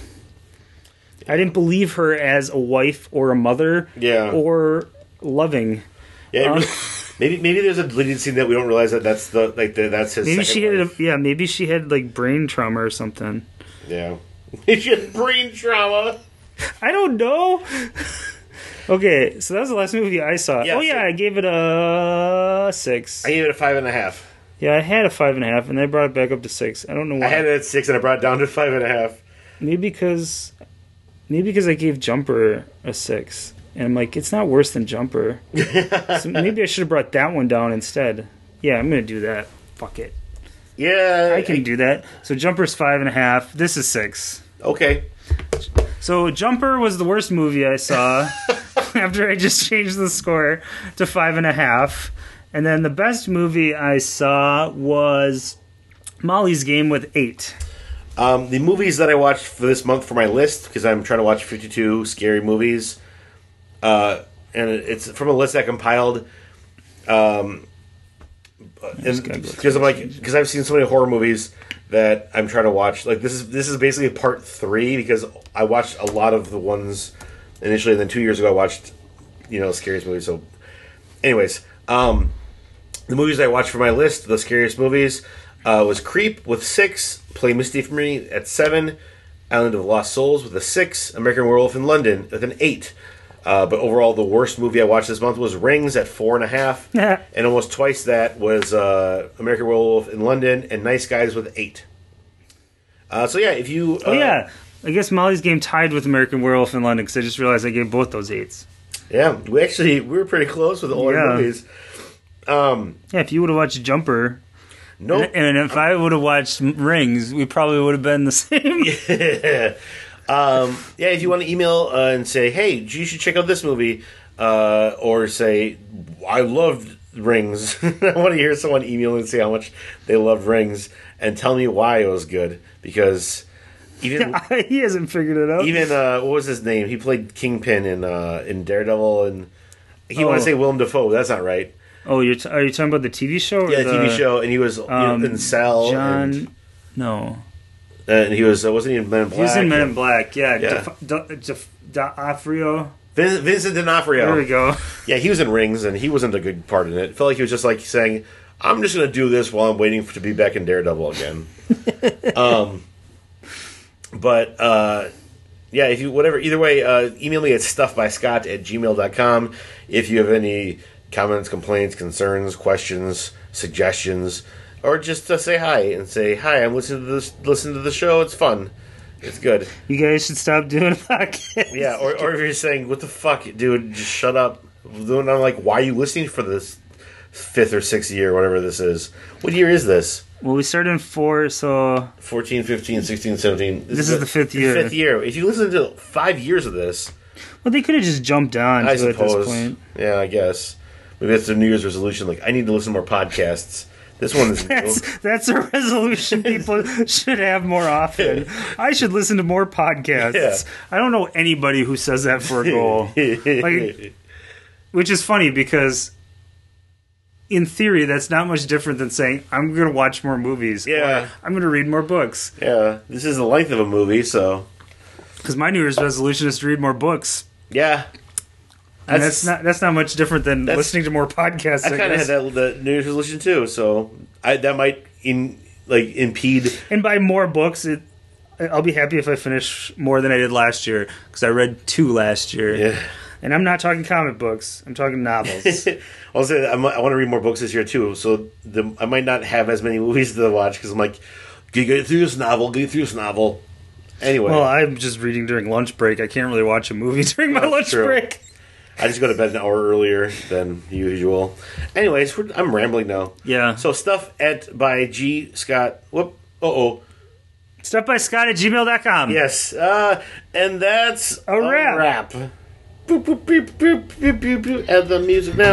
I didn't believe her as a wife or a mother. Yeah. Or loving. yeah. it Uh, really- maybe maybe there's a deleted scene that we don't realize that that's the like the, that's his. Maybe second she had. A, wife. yeah. Maybe she had like brain trauma or something. Yeah. She had brain trauma. I don't know. Okay, so that was the last movie I saw. Yeah, oh yeah, so- I gave it a six. I gave it a five and a half. Yeah, I had a five and a half, and I brought it back up to six. I don't know why. I had it at six, and I brought it down to five and a half. Maybe because, maybe because I gave Jumper a six, and I'm like, it's not worse than Jumper. So maybe I should have brought that one down instead. Yeah, I'm gonna do that. Fuck it, Yeah, I can do that. So Jumper's five and a half. This is six. Okay. So Jumper was the worst movie I saw after I just changed the score to five and a half. And then the best movie I saw was Molly's Game with eight. Um, the movies that I watched for this month for my list, because I'm trying to watch fifty-two scary movies, uh, and it's from a list I compiled. Um, and gotta go because I'm like, because I've seen so many horror movies that I'm trying to watch. Like this is this is basically part three because I watched a lot of the ones initially, and then two years ago I watched, you know, scariest movies. So, anyways, um, the movies I watched for my list, the scariest movies, uh, was Creep with six, Play Misty for Me at seven, Island of Lost Souls with a six, American Werewolf in London with an eight. Uh, but overall, the worst movie I watched this month was Rings at four and a half, and almost twice that was uh, American Werewolf in London and Nice Guys with eight. Uh, so yeah, if you uh, Oh yeah, I guess Molly's Game tied with American Werewolf in London because I just realized I gave both those eights. yeah, we actually we were pretty close with all our Yeah. movies. Um, Yeah, if you would have watched Jumper, no, and, and if I would have watched Rings, we probably would have been the same. yeah. Um, yeah, if you want to email uh, and say, hey, you should check out this movie, uh, or say, I loved Rings. I want to hear someone email and say how much they loved Rings and tell me why it was good. Because even He hasn't figured it out. even uh, what was his name? He played Kingpin in uh, in Daredevil, and he Oh. want to say Willem Dafoe. That's not right. Oh, you're t- are you talking about the T V show? Or Yeah, the T V show, and he was you know, Um, in Cell, John. and, No, and he was uh, wasn't he in Men in Black? he was in Men in Black. Yeah, Yeah. Dif- D- Dif- D'Onofrio. Vin- Vincent D'Onofrio. There we go. Yeah, he was in Rings, and he wasn't a good part in it. It felt like he was just like saying, I'm just going to do this while I'm waiting for, to be back in Daredevil again. um, but, uh, yeah, if you, whatever, either way, uh, email me at stuffbyscott at gmail dot com if you have any comments, complaints, concerns, questions, suggestions, or just to say hi and say, hi, I'm listening to this, listen to the show, it's fun. It's good. You guys should stop doing a podcast. Yeah, or, or if you're saying, what the fuck, dude, just shut up. Then I'm like, why are you listening for this fifth or sixth year, whatever this is? What year is this? Well, we started in four, so... fourteen, fifteen, sixteen, seventeen. This, this is the, the fifth year. The fifth year. If you listen to five years of this... Well, they could have just jumped on I to suppose. it at this point. Yeah, I guess. Maybe that's a New Year's resolution. Like, I need to listen to more podcasts. This one is that's, new. That's a resolution people should have more often. I should listen to more podcasts. Yeah. I don't know anybody who says that for a goal. Like, which is funny because, in theory, that's not much different than saying, I'm going to watch more movies. Yeah. Or, I'm going to read more books. Yeah. This is the length of a movie, so... Because my New Year's resolution is to read more books. Yeah. And that's, that's not that's not much different than listening to more podcasts. I, I kind of had that the New Year's resolution too, so I, that might in like impede. And by more books, it, I'll be happy if I finish more than I did last year because I read two last year. Yeah, and I'm not talking comic books; I'm talking novels. I'll say I, might, I want to read more books this year too, so the, I might not have as many movies to watch because I'm like, get, get through this novel, get through this novel. Anyway, well, I'm just reading during lunch break. I can't really watch a movie during my That's lunch true. break. I just go to bed an hour earlier than usual. Anyways, we're, I'm rambling now. Yeah. So stuff at by G Scott. Whoop. Uh oh. Stuff by Scott at gmail dot com. Yes. Uh, and that's a wrap. A wrap. Boop, boop, boop, boop, boop, boop, boop. Add the music now.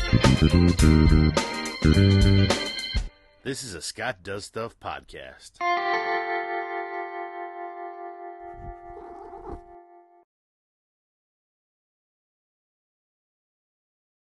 This is a Scott Does Stuff podcast.